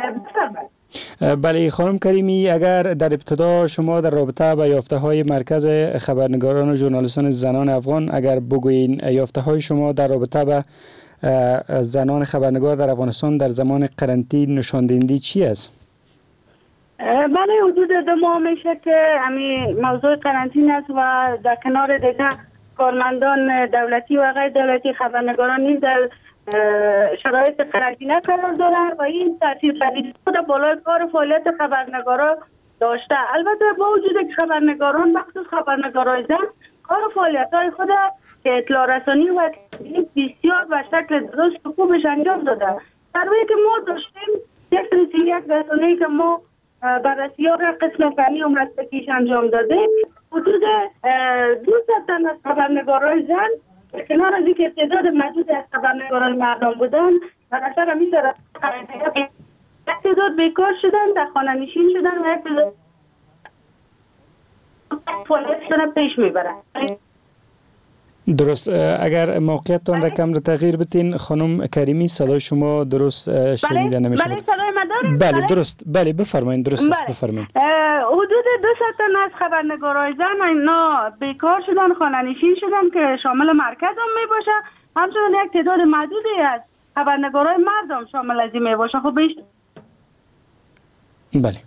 بله خانم کریمی، اگر در ابتدا شما در رابطه با یافته‌های مرکز خبرنگاران و ژورنالیستان زنان افغان اگر بگویین یافته‌های شما در رابطه با زنان خبرنگار در افغانستان در زمان قرنطینه نشان دهنده چی است؟ بله حدود دو ماه میشه که همین موضوع قرنطینه است و در کنار دیگه کارمندان دولتی و غیر دولتی خبرنگاران نیز در شرایط قرنطینه قرار دارند و این تاثیرپذیری خود بالای کار فعالیت خبرنگاران داشته. البته با وجود که خبرنگاران مخصوص خبرنگارای زن کار فعالیت‌های خود که اطلاع رسانی و بسیار به شکل درست و خوبش انجام داده. در واقع که ما داشتیم یک سری یک رسانه‌ای که ما بررسی‌ها را قسم فنی و مسلکیش انجام داده، حدود دویست تن از خبرنگارای زن کنار از اینکه تعداد محدود از خبرنگاران مردان بودن در اثر همی طرف تعداد بیکار شدن، در خانه نشین شدن و یک تعداد فعالیتشون پیش میبرن. درست. اگر موقعیتتان را کم رو تغییر بتین خانم کریمی، صدای شما درست شنیده نمیشه. بله صدای من دارید؟ بله درست. بله بفرمایید. درست است. بفرمایید. حدود دو تن از خبرنگارای زن اینا بیکار شدن، خانه‌نشین شدن که شامل مرکز هم می باشه، همچنین یک تعداد محدودی از خبرنگارای مردم شامل از این می باشه. خب بیشتر بله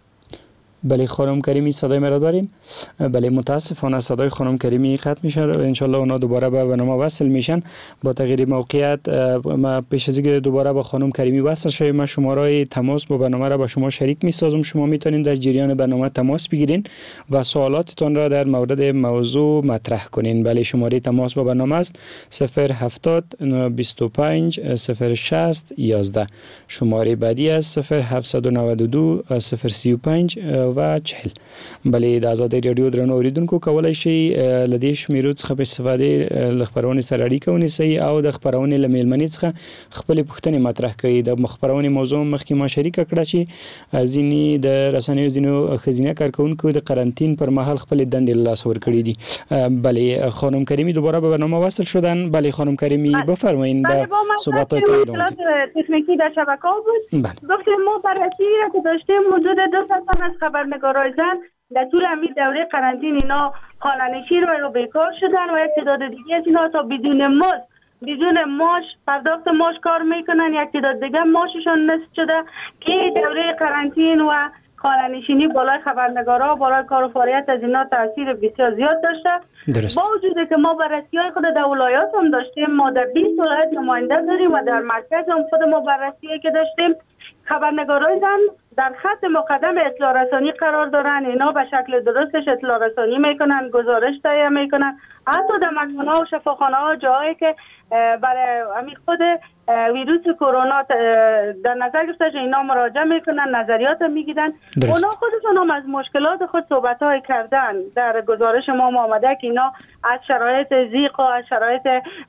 بله خانم کریمی صدای مرا داریم. بله متاسفانه صدای خانم کریمی قطع میشه. ان شاء الله اونا دوباره به برنامه وصل میشن. با تغییر موقعیت ما پیش از اینکه دوباره با خانم کریمی وصل شویم، ما شماره تماس با برنامه را با شما شریک میسازم. شما میتونین در جریان برنامه تماس بگیرین و سوالاتتان را در مورد موضوع مطرح کنین. بله شماره تماس با برنامه است صفر هفتاد بیست و پنج صفر شصت یازده. شماره بعدی است صفر هفتصد و نود و دو صفر سی و پنج و چهل. بله د آزادۍ رادیو درنو اوریدونکو کولای شي لدې شمیرو څخه په استفاده ل خبرونې سره اړیکه ونیسئ او د خبرونې له میلمنې څخه خپل پوښتنې مطرح کړئ. د خبرونې موضوع مخکې ما شریکه کړه چې ځینې د رسنیو ځینو ښځینه کارکونکو د قرنطین پر مهال خپل دندې له لاسه ورکړې دي. بله خانم کریمی دوباره به برنامه وصل شدن. بله خانم کریمی بفرمایید. به صحبتاتون ادامه بدید. تکنیکی در شبکه بود. گفتیم ما بررسی را که داشتیم حدود دو تا از خبرنگارای زن در طول همین دوره قرنطین اینا خانه‌نشین و بیکار شدن و یک تعداد دیگه از اینا تا بدون مزد بدون معاش پرداخت معاش کار میکنن. یک تعداد دیگه معاششون نصف شده که دوره قرنطین و خانه‌نشینی بالای خبرنگارا بالای کار و فعالیت از اینا تاثیر بسیار زیاد داشته. درست. با وجودی که ما بررسی‌های خود در ولایات هم داشتیم، ما در بیست ولایت نماینده داریم و در مرکز هم خود ما بررسی‌ای که داشتیم، خبرنگارای زن در خط مقدم اطلاع رسانی قرار دارن. اینا به شکل درستش اطلاع رسانی میکنن، گزارش تهیه میکنن، حتی در مکان‌ها و شفاخانه‌ها جایی که برای همین خود ویروس کرونا در نظر گرفته شده اینا مراجعه میکنن، نظریات میگیرن. اونا خودشون هم از مشکلات خود صحبت‌های کردن. در گزارش ما آمده که اینا از شرایط ضیق و از شرایط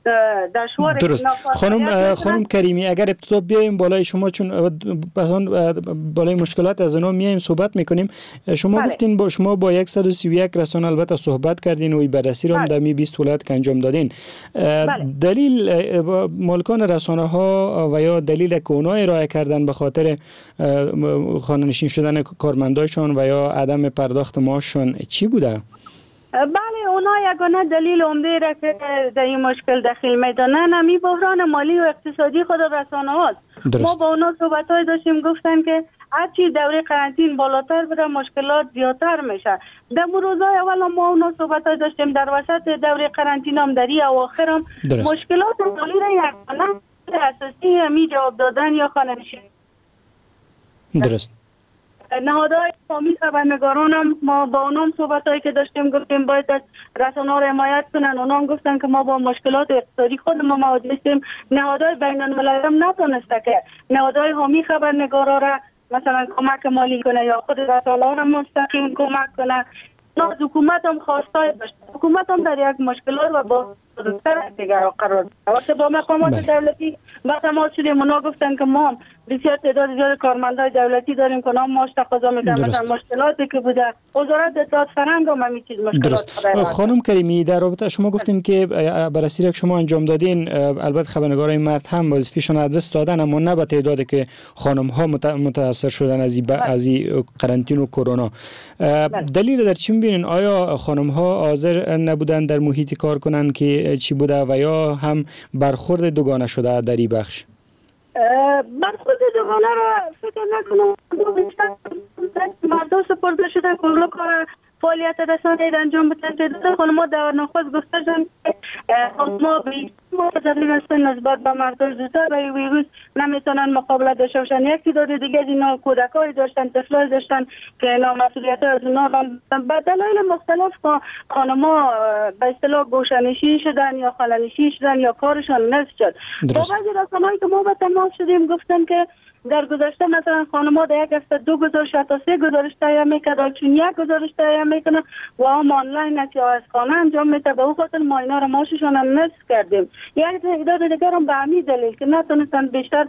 دشوار درست. خانم خانم کریمی اگر ابتدا بیایم بالای شما، چون مثلا بالای مشکلات از اونا میایم صحبت میکنیم، شما بله. گفتین با شما با صد و سی و یک رسانه البته صحبت کردین و بررسی رو هم در می بیست ولایت که انجام دادین. بله. دلیل مالکان رسانه ها و یا دلیل که اونا ارائه کردن به خاطر خانه‌نشین شدن کارمندایشون و یا عدم پرداخت معاششون چی بوده؟ بله اونا یگانه دلیل عمده را که در این مشکل دخیل میدانن همین بحران مالی و اقتصادی خود رسانه هاست. ما با اونا صحبت های داشتیم، گفتن که هرچی دوره قرنطین بالاتر بره مشکلات زیادتر میشه. در روزهای اول ما اونا صحبت های داشتیم، در وسط دوره قرنطین هم در اواخر هم مشکلات مالی را یگانه اساسی همی جواب دادن یا خانه‌نشینی. درست. نهادهای حامی خبرنگاران هم ما با اونام صحبتایی که داشتیم گفتیم باید از رسانه‌ها را حمایت کنن. اونام گفتن که ما با مشکلات اقتصادی خودمون مواجه هستیم. نهادهای بین‌المللی هم نتونسته که نهادهای حامی خبرنگارا را مثلا کمک مالی کنه یا خود رسانه‌ها را مستقیم کمک کنه. نه حکومت هم خواستای داشت. حکومت هم در یک مشکلات و با بزرگتر دیگر قرار داشت. با مقامات دولتی با تماس شدیم، اونا گفتن که ما بسیار تعداد زیاد کارمندای دولتی داریم که نام معاش تقاضا میکنن. مثلا مشکلاتی که بوده وزارت اطلاعات فرهنگ هم همین چیز مشکلات. خانم کریمی در رابطه شما گفتیم که بررسی را که شما انجام دادین، البته خبرنگارای مرد هم وظیفه‌شون از دست دادن، اما نه به تعدادی که خانم ها متاثر شدن از از قرنطین و کرونا. دلیل در چی میبینین؟ آیا خانم ها حاضر نبودن در محیط کار کنن که چی بوده و یا هم برخورد دوگانه شده در این بخش؟ برخورد دوگانه را فکر نکنم. مردم سپرده شده کلا کار فعالیت رسانه‌ای را انجام بدن. تعداد خانم‌ها در نخست گفته شدند خانم‌ها به متضرر هستند نسبت به مردم زودتر با این ویروس نمیتونن مقابله داشته باشن. یک تعداد دیگه از اینا کودکایی داشتن، طفلای داشتن که اینا مسئولیت از اونا به دلایل مختلف خانم‌ها به اصطلاح گوشه‌نشین شدن یا خاله‌نشین شدن یا کارشان نصف شد. با بعضی رسانه‌ای که ما به تماس شدیم گفتن که در گذشته مثلا خانم‌ها در یک هفته دو گزارش تا سه گزارش تهیه میکردن، چون یک گزارش تهیه میکنن و هم آنلاین است یا از خانه انجام میده. به اون خاطر ما اینا رو معاششان هم نصف کردیم. یک تعداد دیگر هم به همین دلیل که نتونستن بیشتر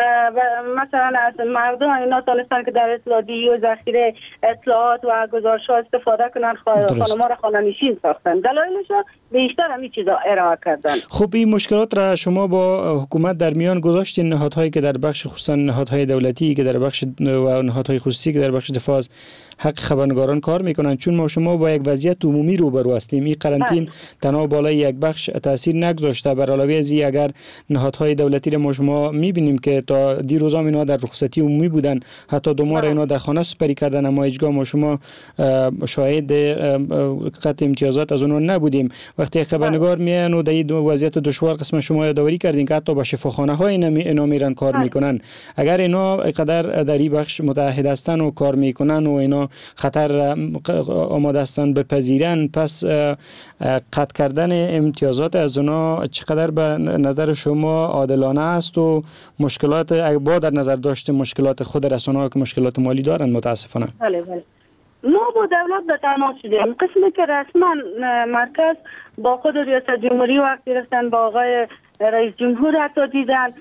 مثلا از مردم اینا تونستن که در اطلاعیه و ذخیره اطلاعات و گزارش‌ها استفاده کنن، خانم‌ها را خانه‌نشین ساختن. دلایلش بیشتر همین چیزا ارائه کردن. خب این مشکلات را شما با حکومت در میان گذاشتین، نهادهایی که در بخش خصوصا نهادهای دولتی که در بخش و نهادهای خصوصی که در بخش دفاع از حق خبرنگاران کار میکنن، چون ما شما با یک وضعیت عمومی روبرو هستیم. این قرنطین تنها بالای یک بخش تاثیر نگذاشته، بر علاوه از این اگر نهادهای دولتی را ما شما میبینیم که تا دیروز هم اینا در رخصتی عمومی بودن، حتی دو ماه اینا در خانه سپری کردن، اما هیچگاه ما شما شاهد قطع امتیازات از اونها نبودیم. وقتی خبرنگار میان و در این وضعیت دشوار قسم شما یادآوری کردین که حتی با شفاخانه های اینا میرن کار میکنن. اگر اینا قدر در این بخش متحد هستن و کار میکنن و اینا خطر آماده هستن بپذیرن، پس قطع کردن امتیازات از اونا چقدر به نظر شما عادلانه است و مشکلات با در نظر داشته مشکلات خود رسانه‌ها که مشکلات مالی دارن متاسفانه؟ بله بله. ما با دولت به تماس شدیم. قسمی که رسما مرکز با خود ریاست جمهوری وقتی رفتن با آقای رئیس جمهور حتی دیدن،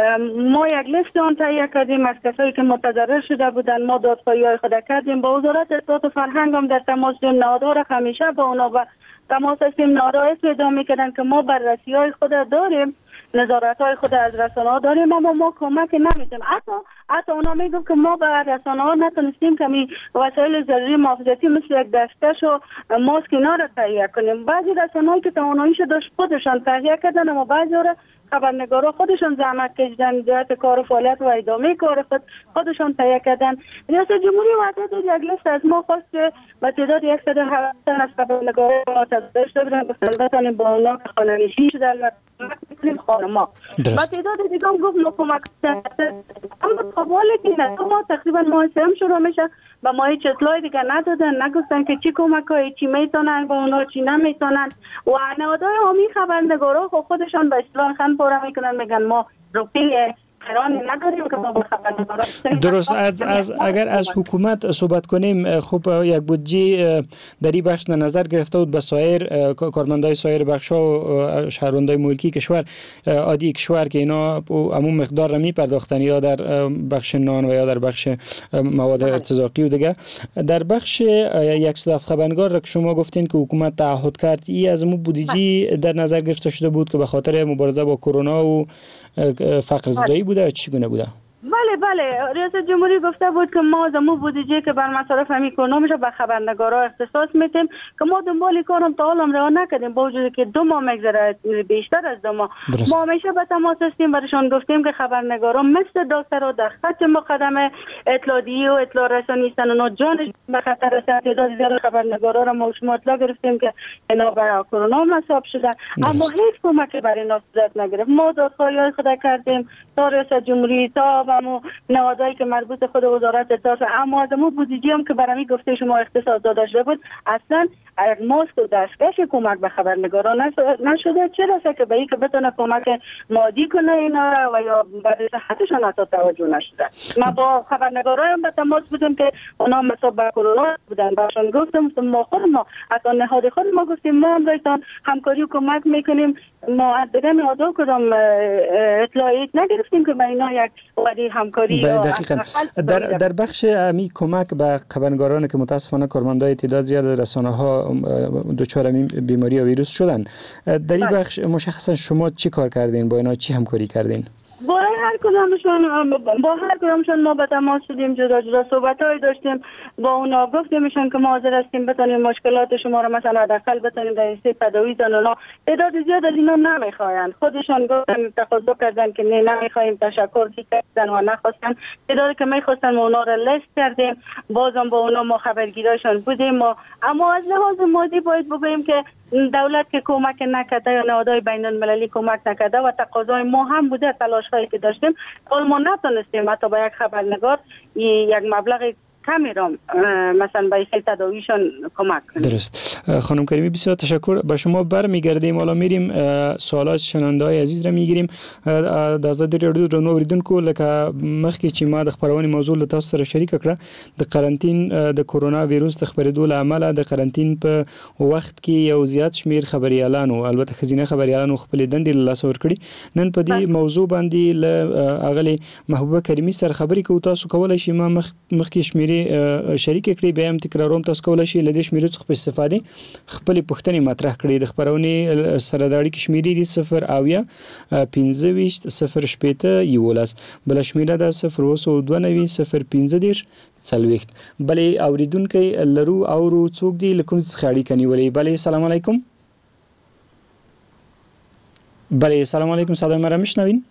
ما یک لیست آن تهیه کردیم از کسایی که متضرر شده بودن. ما دادخواهی های خود کردیم، با وزارت اطلاعات و فرهنگ هم در تماس شدیم. نهادها را همیشه با اونا و تماس هستیم. نهادها ادعا میکردن که ما بررسی های خود داریم، نظارت های خود از رسانه ها داریم، اما ما کمک نمیتونیم. حتی حتی اونا میگن که ما به رسانه ها نتونستیم که می وسایل ضروری محافظتی مثل یک دستکش و ماسک اینا را تهیه کنیم. بعضی رسانه هایی که تواناییش داشت خودشان تهیه کردن، اما بعضی را خبرنگارا خودشان زحمت کشیدن، جهت کار و فعالیت و ادامه کار خود خودشان تهیه کردن. ریاست جمهوری وعده یک لیست از ما خواست که به تعداد صد و هفت از خبرنگارا متضرر شده بودن، گفتن بتانیم با اونا که خانه‌نشین شدن و می‌کنیم خانم‌ها. به تعداد دیگه هم گفت ما کمک کردیم، اما قباله که نه ما تقریبا ماه سوم شروع میشه و ما هیچ اطلاعی دیگه ندادن، نگفتن که چی کمک‌های چی میتونن با اونا چی نمیتونن. و نهادهای عمومی خبرنگارا خودشان به اصطلاح خن پاره میکنن، میگن ما روپیه قرار نداریم که ما با خبرنگارا. درست. از, از اگر از حکومت صحبت کنیم، خب یک بودجه در این بخش نظر گرفته بود به سایر کارمندای سایر بخش‌ها و شهروندای ملکی کشور عادی کشور که اینا عموم مقدار را میپرداختن، یا در بخش نان و یا در بخش مواد ارتزاقی و دیگه. در بخش صد و هفت خبرنگار را که شما گفتین که حکومت تعهد کرد، ای از مو بودجه در نظر گرفته شده بود که به خاطر مبارزه با کرونا و فقر زدایی بوده، چگونه بوده؟ بله بله، ریاست جمهوری گفته بود که ما زمو بودجه که بر مصارف همی کرونا میشه به خبرنگارا اختصاص میتیم که ما دنبال کارم تا حالا راه نکردیم، با وجودی که دو ماه میگذره، بیشتر از دو ماه. ما همیشه به تماس هستیم، برشان گفتیم که خبرنگارا مثل دکترها در خط مقدمه اطلاعیه و اطلاع رسانی هستن، اونا جانش به خطر است. تعداد زیاد خبرنگارا را ما شما اطلاع گرفتیم که اینا برای کرونا مصاب شدن، اما هیچ کمکی برای اینا صورت نگرفت. ما دادخواهی خود کردیم تا ریاست جمهوری تا و نهادهایی که مربوط خود وزارت اطلاعات، اما از مو بودجه هم که برای گفته شما اختصاص داده شده بود، اصلا ماسک و دستکش کمک به خبرنگاران نشده. چرا که به این که بتونه کمک مادی کنه اینا و یا برای صحتشان حتی توجه نشده. ما با خبرنگاران به تماس بودیم که اونا مصاب به کرونا بودن، برشان گفتم ما خود ما حتی نهاد خود ما گفتیم ما هم رایتان همکاری و کمک میکنیم. ما از دیگه نهادها کدام اطلاعیت نگرفتیم که با اینا یک وعده همکاری. دقیقاً. در در بخش امی کمک به خبرنگاران که متاسفانه کارمندای تعداد زیاد رسانه‌ها دچار بیماری و ویروس شدن، در این بخش مشخصا شما چی کار کردین؟ با اینا چی همکاری کردین؟ با هر کدامشون با هر کدامشون ما به تماس شدیم، جدا جدا صحبت‌های داشتیم با اونا، گفتیمشون که ما حاضر هستیم بتونیم مشکلات شما رو مثلا حداقل بتونیم در حصه پدوی دن. اونا تعداد زیاد از اینا نمیخواین، خودشون گفتن تقاضا کردن که نه نمیخوایم، تشکر کردن و نخواستن. تعدادی که میخواستن ما اونا رو لیست کردیم، بازم با اونا ما خبرگیراشون بودیم. ما اما از لحاظ مادی باید بگوییم که دولت که کمک نکرده یا نهادهای بین المللی کمک نکرده و تقاضای ما هم بوده، تلاش هایی که داشتیم، ولی ما نتونستیم حتی با یک خبرنگار یک مبلغ کمی را مثلا به این تداویشان کمک کنیم. درست. خانم کریمی بسیار تشکر. به شما برمیگردیم. حالا میریم سوالات شنونده های عزیز را میگیریم. د آزادي رادیو درنو اوریدونکو لکه مخکې چې ما د خبرونې موضوع له تاسو سره شریک کړه د قرنټین د کورونا وایروس د خبرېدو له امله د قرنټین په وخت کې یو زیات شمیر خبريالانو البته خزینه خبريالانو خپل دندې له لاس ورکړي. نن په دې موضوع باندې له اغلی محبوبه کریمی سره خبرې کوو. تاسو کولای شئ ما مخ مخکې شمیرې شریک کړئ بیا هم تکراروم. تاسو کولای شئ له دې شمیرې څخه په استفاده خپل پوښتنې مطرح کړئ. د خبرونې سره د اړیکې شمیرې دي صفر اویا پنځه ویشت صفر شپېته یولس بل شمیره ده صفر اوسو دوه نوي صفر پنځه دېرش څلوېښت. بلې اوریدونکي لرو او څوک دی له کوم څخه اړیکه نیولې. بلې سلام علیکم. بله سلام علیکم. صدای ما را میشنوین؟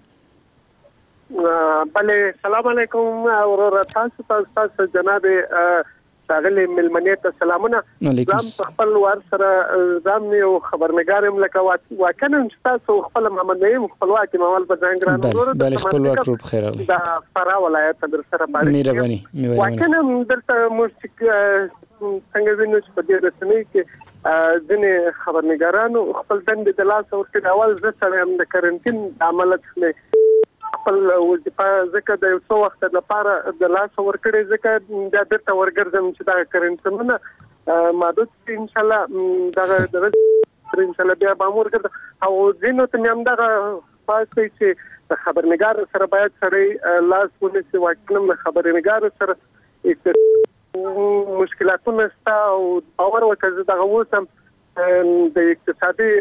بله سلام علیکم ورور تاسو تاسو جناب ښاغلي ملمنې ته سلامونه. زم خپل ور سره زم یو خبرنګار یم لکه واکنه چې تاسو خپل محمد نعیم خپلواکي مول په ځانګړي ورور بله خپلواک روپ خیر علي د فرا ولایت در سره باندې مهرباني واکنه درته موسیق څنګه وینو چې په دې رسنۍ کې ځینې خبرنګارانو خپل دندې د لاس ورکړي. اول زه سره هم د کرنټین د عمل څخه خپل وظیفه ځکه د یو څو وخت لپاره د لاس ورکړي ځکه د درته ورګرځم چې دا کرنټینونه محدود ان شاء الله دا د ان شاء الله بیا به ورګرځم او ځینو ته هم دا پاتې چې د خبرنګار سره باید سره لاس ونیسي. واکنه خبرنګار سره مشکلاتونه ستا او باور وکړه دغه وسم د اقتصادي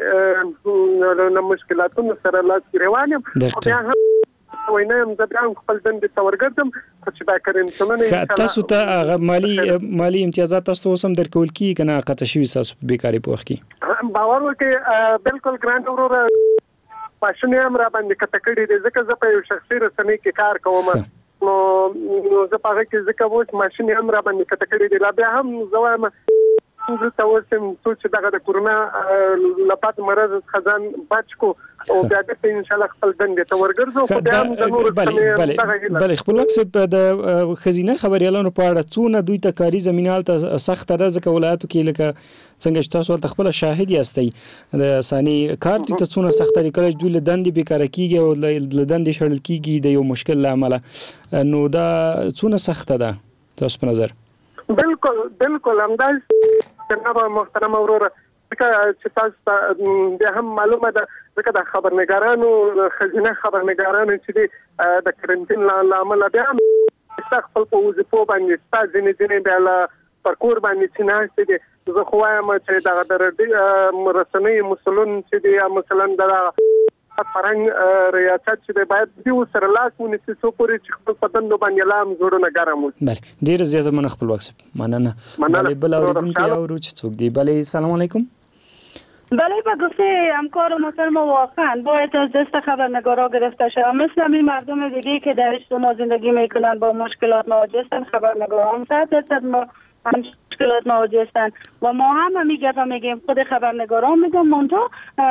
مشکلاتونو سره لاس ګریوان یم. بیا هم وینم زه بیا خپل دندې ته ورګرځم چې دا کرنټینونه تاسو ته هغه مالی مالی امتیازات تاسو هم درکول کی کنه قطع شوی تاسو په بیکاری په وخت کې باور وکړئ بالکل ګرانټ ورور پښنه هم را باندې کته کړی دی ځکه زه په یو شخصي رسنۍ کې کار کوم نو نو زه په هغه کې ځکه وښ ماشين هم را باندې کته کړی دی. لا بیا هم زوایم زه تاسو هم سوچ دغه د کورونا لپاره مرز خزان بچ کو او بیا د ان شاء الله خپل دندې ته ورګرځو. خو بیا هم د نور بله بله خپل وخت د خزینه خبريالانو په اړه څونه دوی ته کاری زمينه ته سخت راځه ولایتو کې لکه څنګه چې تاسو خپل شاهد یاستئ د ثاني کار ته څونه سخت لري کله دوی له دندې بیکاره کیږي او له دندې شړل کیږي د یو مشکل لامل نو دا څونه سخت ده تاسو په نظر؟ بالکل بالکل همداز جناب محترم اورور چې تاسو به هم معلومه ده ځکه د خبرنګارانو خزینه خبرنګارانو چې د کرنټین لامل بیا خپل په وظیفو باندې ستاسو ځینې ځینې بیا پرکور باندې چې نه دي. زه خو وایم چې دا د رسنۍ مسلون چې دی مثلا د فرنګ ریاست چې باید دیو سره لاس ونیسي څو پورې چې خپل پدند باندې لام جوړونه ګرام وي. بله ډیر زیاته من خپل وخت مننه. بله بل اوریدونکو او چې څوک دی. بله سلام علیکم. بله به گفته همکار محترم واقعا باید از دست خبرنگارا گرفته شود مثل همین مردم دیگه که در اجتماع زندگی میکنن با مشکلات مواجه هستند. خبرنگارا هم صد درصد ما هم مشکلات مواجه هستند و ما هم میگیم و میگیم خود خبرنگارا میگم منتها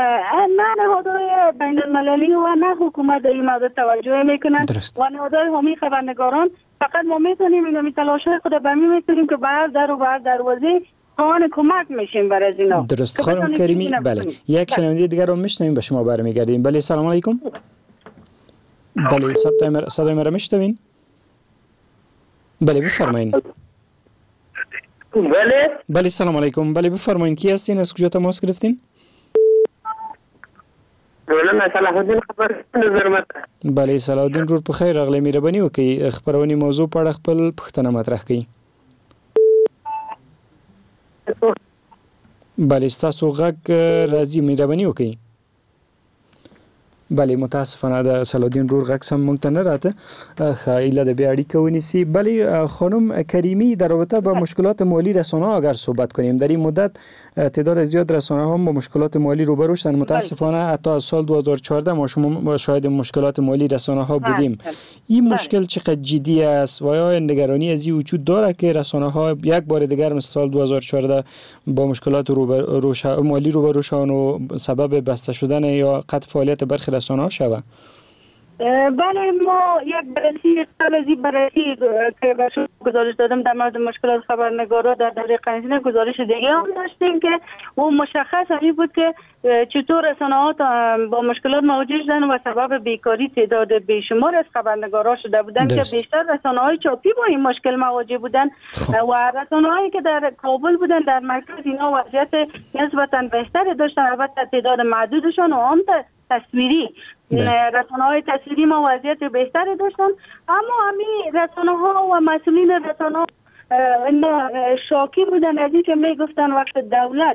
نه نهادهای بین المللی و نه حکومت در این مورد توجه میکنن و نهادهای حامی خبرنگاران فقط ما میتونیم این تلاش‌های خود برمی میکنیم که بر در و بر دروازه خواهان کمک میشیم برای از اینا. درست خانم کریمی. بله یک شنونده دیگر رو میشنویم به شما برمیگردیم. بله سلام علیکم. بله صدای مرا میشنوین؟ بله بفرمایید. بله بله سلام علیکم. بله بفرمایید کی هستین از کجا تماس گرفتین؟ مولانا صلاح الدین خبر نظر. بله صلاح الدین جوړ په خیر راغلی. مهرباني وکړئ خبرونې موضوع په اړه خپل پوښتنه مطرح کړئ. بله ستاسو غږ راځي مهرباني وکړئ. بله متاسفانه د سلادین رور غږ سم مونږ ته نه راته خایله د بیا اړیکه ونیسي. بله خانم کریمی در رابطه با مشکلات مالی رسانه ها اگر صحبت کنیم در این مدت تعداد زیاد رسانه ها با مشکلات مالی روبرو شدن. متاسفانه حتی از سال دو هزار و چهارده ما شما شاهد مشکلات مالی رسانه ها بودیم. این مشکل چقدر جدی است و آیا نگرانی از این وجود داره که رسانه ها یک بار دیگر مثل سال دو هزار و چهارده با مشکلات روبرو مالی روبرو شدن و سبب بسته شدن یا قطع فعالیت برخی رسانه ها شود؟ بله ما یک بررسی قبل از این بررسی که به شما گزارش دادم در مورد مشکلات خبرنگارا در دوره قرنطینه گزارش دیگه هم داشتیم که اون مشخص همین بود که چطور رسانه‌ها با مشکلات مواجه شدن و سبب بیکاری تعداد بیشمار از خبرنگارا شده بودن که بیشتر رسانه‌های چاپی با این مشکل مواجه بودن و رسانه‌هایی که در کابل بودن در مرکز اینا وضعیت نسبتاً بهتری داشتن، البته تعداد معدودشان و هم تصویری رسانه‌های تصویری ما وضعیت بهتری داشتن، اما همین رسانه‌ها و مسئولین رسانه‌ها اینا شاکی بودن از این که میگفتن وقت دولت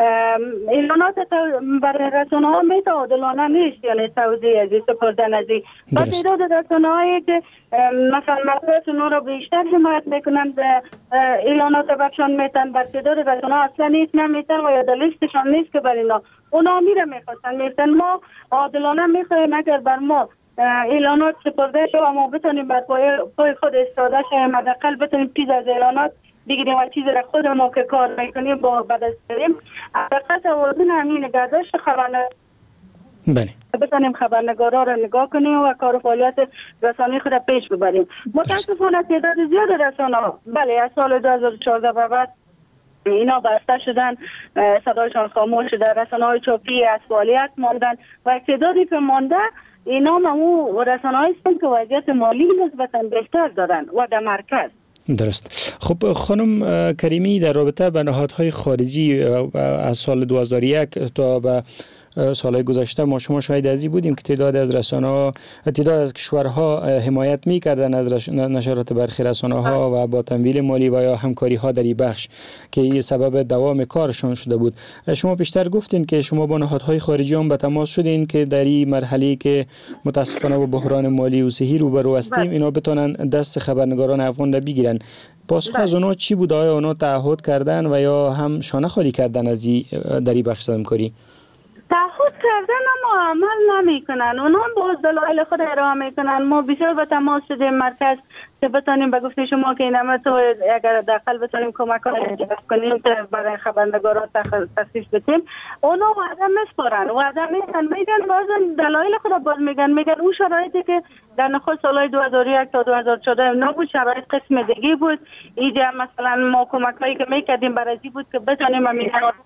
اعلانات برای رسانه‌ها متعادلانه نیست، یعنی توزیع از سپردن از این و تعداد رسانه‌هایی که مثلا مطبوعات اونا را بیشتر حمایت میکنن اعلانات برشان میتن، بر تعداد رسانه‌ها اصلا نیست نمیتن و یا در لیستشان نیست که بر اینا اونا میره میخواستن میفتن. ما عادلانه میخوایم اگر بر ما اعلانات سپرده شو و ما بتونیم بر پای, پای خود استاده شویم، حداقل بتونیم چیز از اعلانات بگیریم و چیز را خود ما که کار میکنیم با بدست داریم حداقل توازن همین نگهداشت خبرنگار بله بتونیم خبرنگارا را نگاه کنیم و کار و فعالیت رسانه‌ای خود را پیش ببریم. متاسفانه تعداد زیاد رسانه‌ها بله از سال دو هزار و چهارده به بعد اینا بسته شدن، صدایشان خاموش شده، رسانه‌های چاپی از فعالیت ماندن و تعدادی که مانده اینا همون رسانه‌هایی هستند که وضعیت مالی نسبتاً بهتر دارن و در مرکز. درست. خب خانم کریمی در رابطه با نهادهای خارجی از سال دو هزار و یک تا به سالهای گذشته ما شما شاهد ازی بودیم که تعداد از رسانه‌ها تعداد از کشورها حمایت می‌کردند از نشرات برخی رسانه‌ها و با تمویل مالی و یا همکاری‌ها در این بخش که این سبب دوام کارشان شده بود. شما پیشتر گفتین که شما با نهادهای خارجی هم به تماس شدین که در این مرحله که متاسفانه با بحران مالی و صحی روبرو هستیم اینا بتونن دست خبرنگاران افغان را بگیرن. پاسخ از اونا چی بود؟ آیا اونا تعهد کردن و یا هم شانه خالی کردن از این در این بخش همکاری؟ تعهد کردن اما عمل نمی کنن، اونا باز دلایل خود ارائه میکنن. ما بسیار به تماس شدیم مرکز که بتونیم به گفته شما که این همه تو اگر داخل بتونیم کمک کنیم که برای خبرنگاران تخصیص بدیم، اونا وعده میسپارن وعده میکنن میگن باز دلایل خود باز میگن میگن اون شرایطی که در نخست سالهای دو هزار و یک تا دو هزار و چهارده نبود، شرایط قسم دیگه بود. اینجا مثلا ما کمک هایی که میکردیم برای این بود که بتونیم همین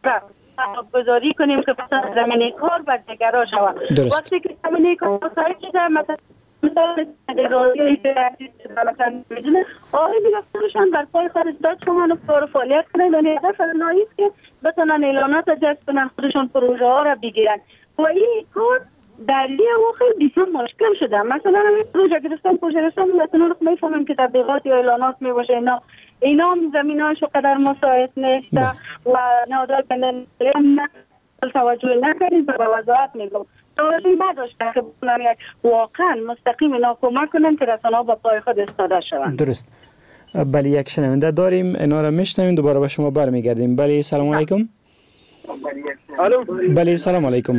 گذاری کنیم که مثلا زمینه کار بر دیگرها شود. وقتی که زمینه کار سایت شده مثلا مثلا رادیویی که مثلا میدونه آقای دیگرشان در پای خارج داد شما رو کار فعالیت کنن و هدف نایست که بتونن اعلانات جذب کنن خودشون پروژه ها را بگیرن و این کار در یه خیلی بسیار مشکل شده. مثلا پروژه گرفتن پروژه گرفتن مثلا رو میفهمیم که تبلیغات یا اعلانات میباشه اینا اینا هم زمینه‌اش قدر مساعد نیست و نهادهای بین‌المللی توجه نکردید و به وضاحت میگم توجه نداشتن که بتونن یک واقعا مستقیم اینا کمک کنن که رسانه‌ها با پای خود ایستاده شوند. درست. بله یک شنونده داریم، اینا رو میشنویم دوباره به شما برمیگردیم. بله سلام علیکم. الو. بله سلام علیکم.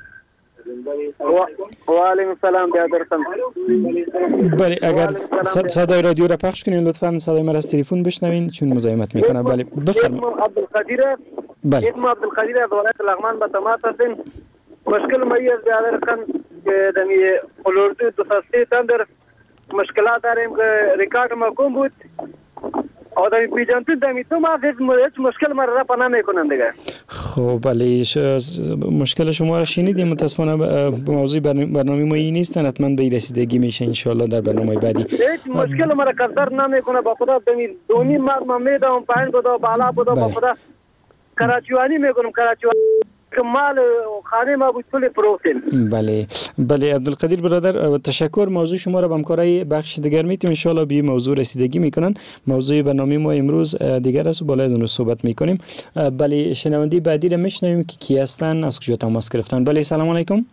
و علیکم سلام برادرتان. بله اگر صدای رادیو را پخش کنین لطفاً صدای ما را از تلفن بشنوین چون مزاحمت میکنه. بله بفرمایید. اسم عبدالقدیر. بله. اسم عبدالقدیر از ولایت لغمان به تماس هستیم. مشکل ما است برادرتان که دمی اولوردو دو سه تندر مشکلات داریم که ریکارد ما کوم بود. او دمی پیجانتون دمی تو ما هیچ مشکل ما را پناه میکنن دیگه. خب بله مشکل شما را شنیدیم. متاسفانه به موضوع برنامه ما این نیستن، حتما به رسیدگی میشه ان شاء الله در برنامه بعدی. هیچ مشکل ما را قدر نمیکنه با خدا دمی دونی ما میدم پایین بودا بالا بودا با خدا کراچیوانی میکنم کراچیوانی کمال خانه ما بود کل پروتین. بله بله عبدالقدیر برادر تشکر. موضوع شما را به همکارای بخش دیگر میتیم ان شاء الله به موضوع رسیدگی میکنن. موضوع برنامه ما امروز دیگر است و بالا از اون صحبت میکنیم. بله شنوندی بعدی را میشنویم که کی هستن از کجا تماس گرفتن. بله سلام علیکم.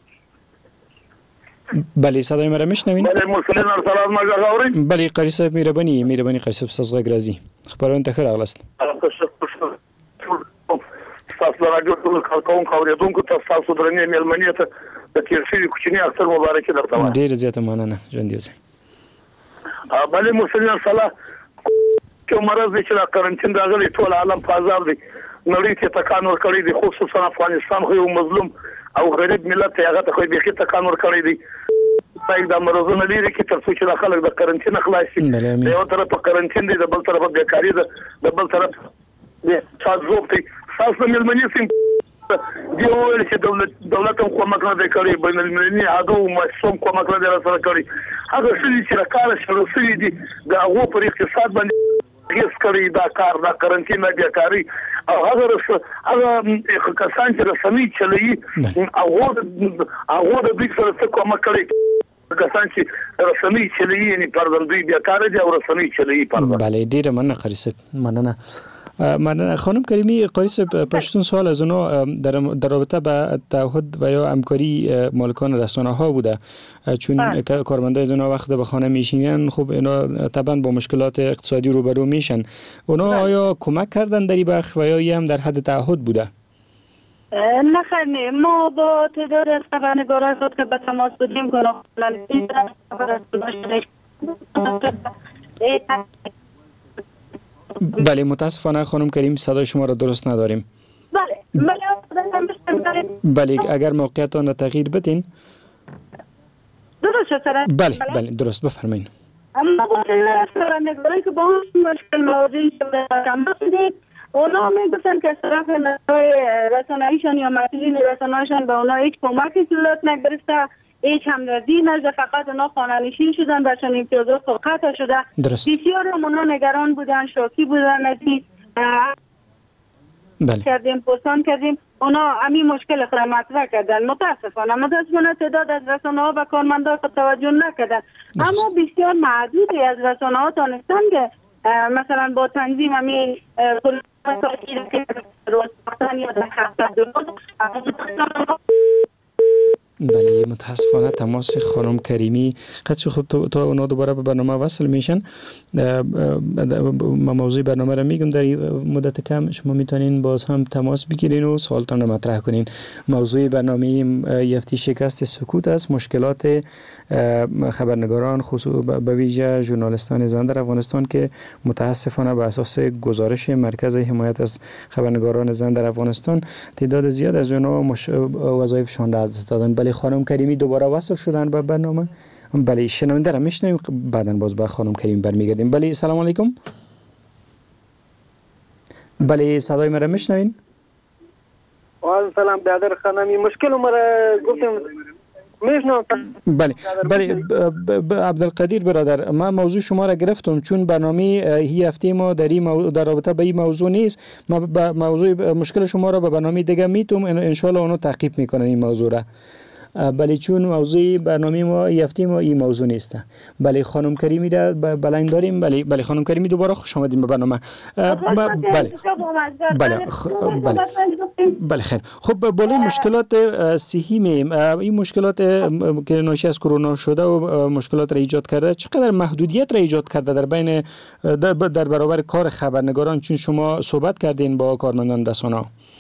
بله صدای ما را میشنوین؟ بله مسلمان سلام مجازاورین. بله قاری صاحب مهربانی مهربانی قاری صاحب ساز غرازی خبرون تخیر اغلست. تاسو راځو ټول کارکون خوریدونکو تاسو درنې ملمنې ته د تیر شوي کوچنی اکثر مبارکي درته وایم. ډیر زیاته مننه ژوند یوسه. بله مسلمان صلاح کوم مرز چې د قرنټین راغلي ټول عالم په عذاب دی. نړۍ ته تکان ور کړی دی خصوصا افغانستان خو یو مظلوم او غریب ملت هغه ته خو به کې تکان ور کړی دی. پایګ د مرزونه لري کې تر څو چې د خلک د قرنټین خلاص شي د یو طرف قرنټین دی د بل طرف بیکاری ده د بل طرف د تاسو ته تاسو ملمنې سیم دی ویل چې دولت دولت هم کومک نه دی کړی بین المللي هغه مشوم کومک نه دی سره کړی هغه چې راکاره شروع شوی دی د هغه پر اقتصاد باندې هیڅ کړی دا کار دا قرنټین نه بیکاری او هغه هغه کسان چې رسمي چلی هغه هغه د دې سره څه کومک کړی کسان چې رسمي چلی یعنی پردن دوی بیکاره دي او رسمي چلی پردن بله ډیره مننه قاری صاحب مننه من خانم کریمی قاری صاحب پشتون سوال از اونا در, در رابطه با تعهد و یا همکاری مالکان رسانه ها بوده چون کارمندای از اونا وقت به خانه میشینن خب اینا طبعا با مشکلات اقتصادی روبرو میشن اونا آیا کمک کردن در این بخش و یا هم در حد تعهد بوده؟ نه خیلی ما با تعداد از خبرنگارای خود که به تماس بودیم گناه بله متاسفانه خانم کریم صدای شما را درست نداریم. بله بله بله اگر موقعیت آن را تغییر بدین. درست شد. بله بله درست بفرمایید. اما با خبرنگارایی که با مشکل مواجه شدن اونا میگفتن که طرف رسانه‌ایشان یا مسئولین رسانه‌ایشان به اونا هیچ کمکی صورت نگرفته، هیچ همدردی نشده، فقط اونا خانه‌نشین شدن و چون امتیازات قطع شده. بسیار اونا نگران بودن، شوکی بودن از این بله. کردیم پستان کردیم اونا همین مشکل خود مطرح کردن. متاسفانه متاسفانه تعداد از رسانه‌ها و کارمندان خود توجه نکردن، اما بسیار معدودی از رسانه‌ها دانستن که مثلا با تنظیم همین بله متاسفانه تماس خانم کریمی قدش خوب تا, تا اونا دوباره به برنامه وصل میشن. ما موضوع برنامه را میگم در مدت کم شما میتونین باز هم تماس بگیرین و سوالتان را مطرح کنین. موضوع برنامه یفتی شکست سکوت است، مشکلات خبرنگاران خصوص به ویژه ژورنالیستان زنده در افغانستان که متاسفانه بر اساس گزارش مرکز حمایت از خبرنگاران زنده در افغانستان تعداد زیاد از اونها مش... وظایفشان را از دست دادن. بله خانم کریمی دوباره وصل شدن به برنامه. بله شنونده را میشنویم، بعداً باز به خانم کریم برمیگردیم. بله سلام علیکم. بله صدای مرا میشنوین؟ و سلام برادر خانمی مشکل مرا گفتم میشنوم. بله بله عبدالقدیر برادر ما موضوع شما را گرفتم چون برنامه هی هفته ما در این در رابطه به این موضوع نیست. ما با موضوع مشکل شما را به برنامه دیگه میتونم ان شاء الله اونو تعقیب میکنن این موضوع را. بله چون موضوع برنامه ما یفتی ما این موضوع نیست. بله خانم کریمی را بلند داریم. بله بله خانم کریمی دوباره خوش آمدیم به برنامه. بله بله بله بله خیر. خب بالای مشکلات صحی می این مشکلات که ناشی از کرونا شده و مشکلات را ایجاد کرده چقدر محدودیت را ایجاد کرده در بین در برابر کار خبرنگاران، چون شما صحبت کردین با کارمندان رسانه؟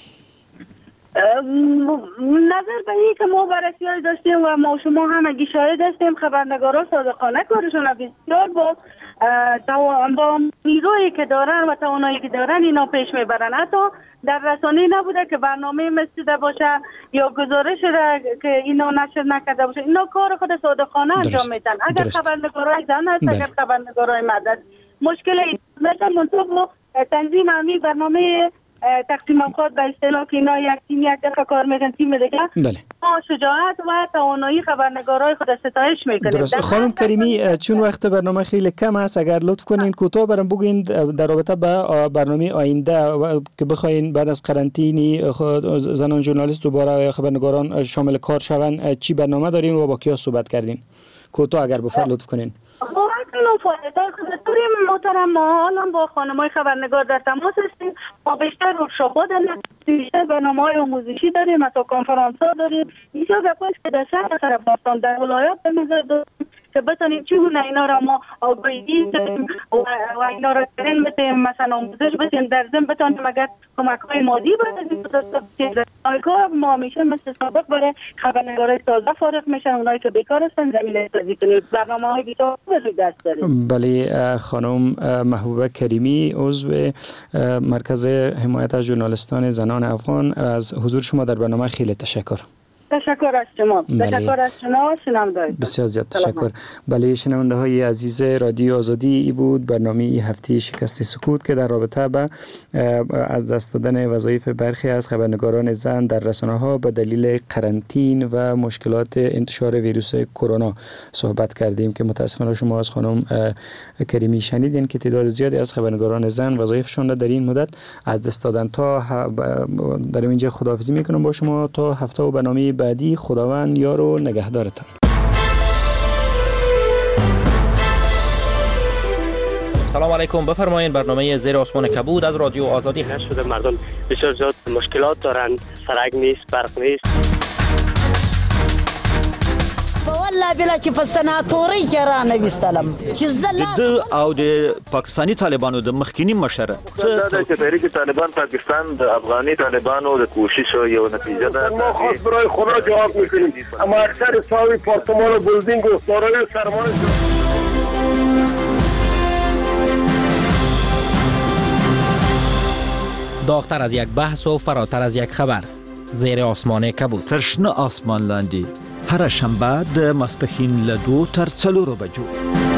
نظر به این که ما بررسی داشتیم و ما شما هم اگه شاهد هستیم خبرنگارا صادقانه کارشون بسیار با با نیرویی که دارن و توانایی که دارن اینا پیش میبرن. حتی در رسانه نبوده که برنامه مسیده باشه یا گزارش را که اینا نشر نکرده باشه، اینا کار خود صادقانه انجام میدن. اگر خبرنگارای زن هست اگر خبرنگارای مرد هست مشکل مثلا منطقه تنظیم همی برنامه تقسیم اوقات به اصطلاح که اینا یک تیم یک دفعه کار میکنن تیم دیگه. بله. ما شجاعت و توانایی خبرنگارای خود ستایش میکنیم. درست. خانم کریمی چون وقت برنامه خیلی کم است اگر لطف کنین کوتاه برام بگین در رابطه با برنامه آینده که بخواین بعد از قرنطینه زنان ژورنالیست دوباره خبرنگاران شامل کار شوند چی برنامه دارین و با کیا صحبت کردین؟ کوتاه اگر بفرمایید لطف کنین. داریم محترم ما الان با خانمای خبرنگار در تماس هستیم. ما بیشتر ورکشاپ‌ها داریم، بیشتر برنامه‌های آموزشی داریم، حتی کنفرانس‌ها داریم. اینجا گپاست که در شهر افغانستان در ولایات به نظر داریم که بتونیم چگونه اینا را ما آگاهی بدیم و اینا را ترین بدیم، مثلا آموزش بدیم، در ضمن بتونیم اگر کمک‌های مادی بدیم که کار ما همیشه مثل سابق برای خبرنگارای تازه فارغ میشن، اونایی که بیکار هستن زمینه سازی کنیم. برنامه‌های بیشتر به دست داریم. بله خانم محبوبه کریمی عضو مرکز حمایت از ژورنالیستان زنان افغان، از حضور شما در برنامه خیلی تشکر. تشکر از شما. بله. تشکر از شما شنونده. بسیار زیاد تشکر. بله شنونده های عزیز رادیو آزادی، ای بود برنامه ای هفته شکست سکوت که در رابطه با از دست دادن وظایف برخی از خبرنگاران زن در رسانه ها به دلیل قرنطین و مشکلات انتشار ویروس کرونا صحبت کردیم که متاسفانه شما از خانم کریمی شنیدین که تعداد زیادی از خبرنگاران زن وظایفشان در این مدت از دست دادن. تا در اینجا خداحافظی میکنم با شما تا هفته و برنامه بعدی. خداوند یار و نگهدارتان. سلام علیکم، بفرمایید. برنامه زیر آسمان کبود از رادیو آزادی هست. شده مردم بسیار زیاد مشکلات دارن، سرک نیست، برق نیست. والله بلا چې په سناتوري کې را نه وستلم چې زله د او د پاکستاني طالبانو د مخکینی مشر څه د تحریک طالبان پاکستان د افغاني طالبانو د کوشش یو نتیجه ده. ما خاص برای خدا جواب میکنیم، اما اکثر ساوی پارتمان و بلدینگ و دارای سرمایه داغتر از یک بحث و فراتر از یک خبر. زیر آسمان کبود. ترشنه آسمان لاندی هر شنبه د ماسپښین له دوه تر څلورو بجو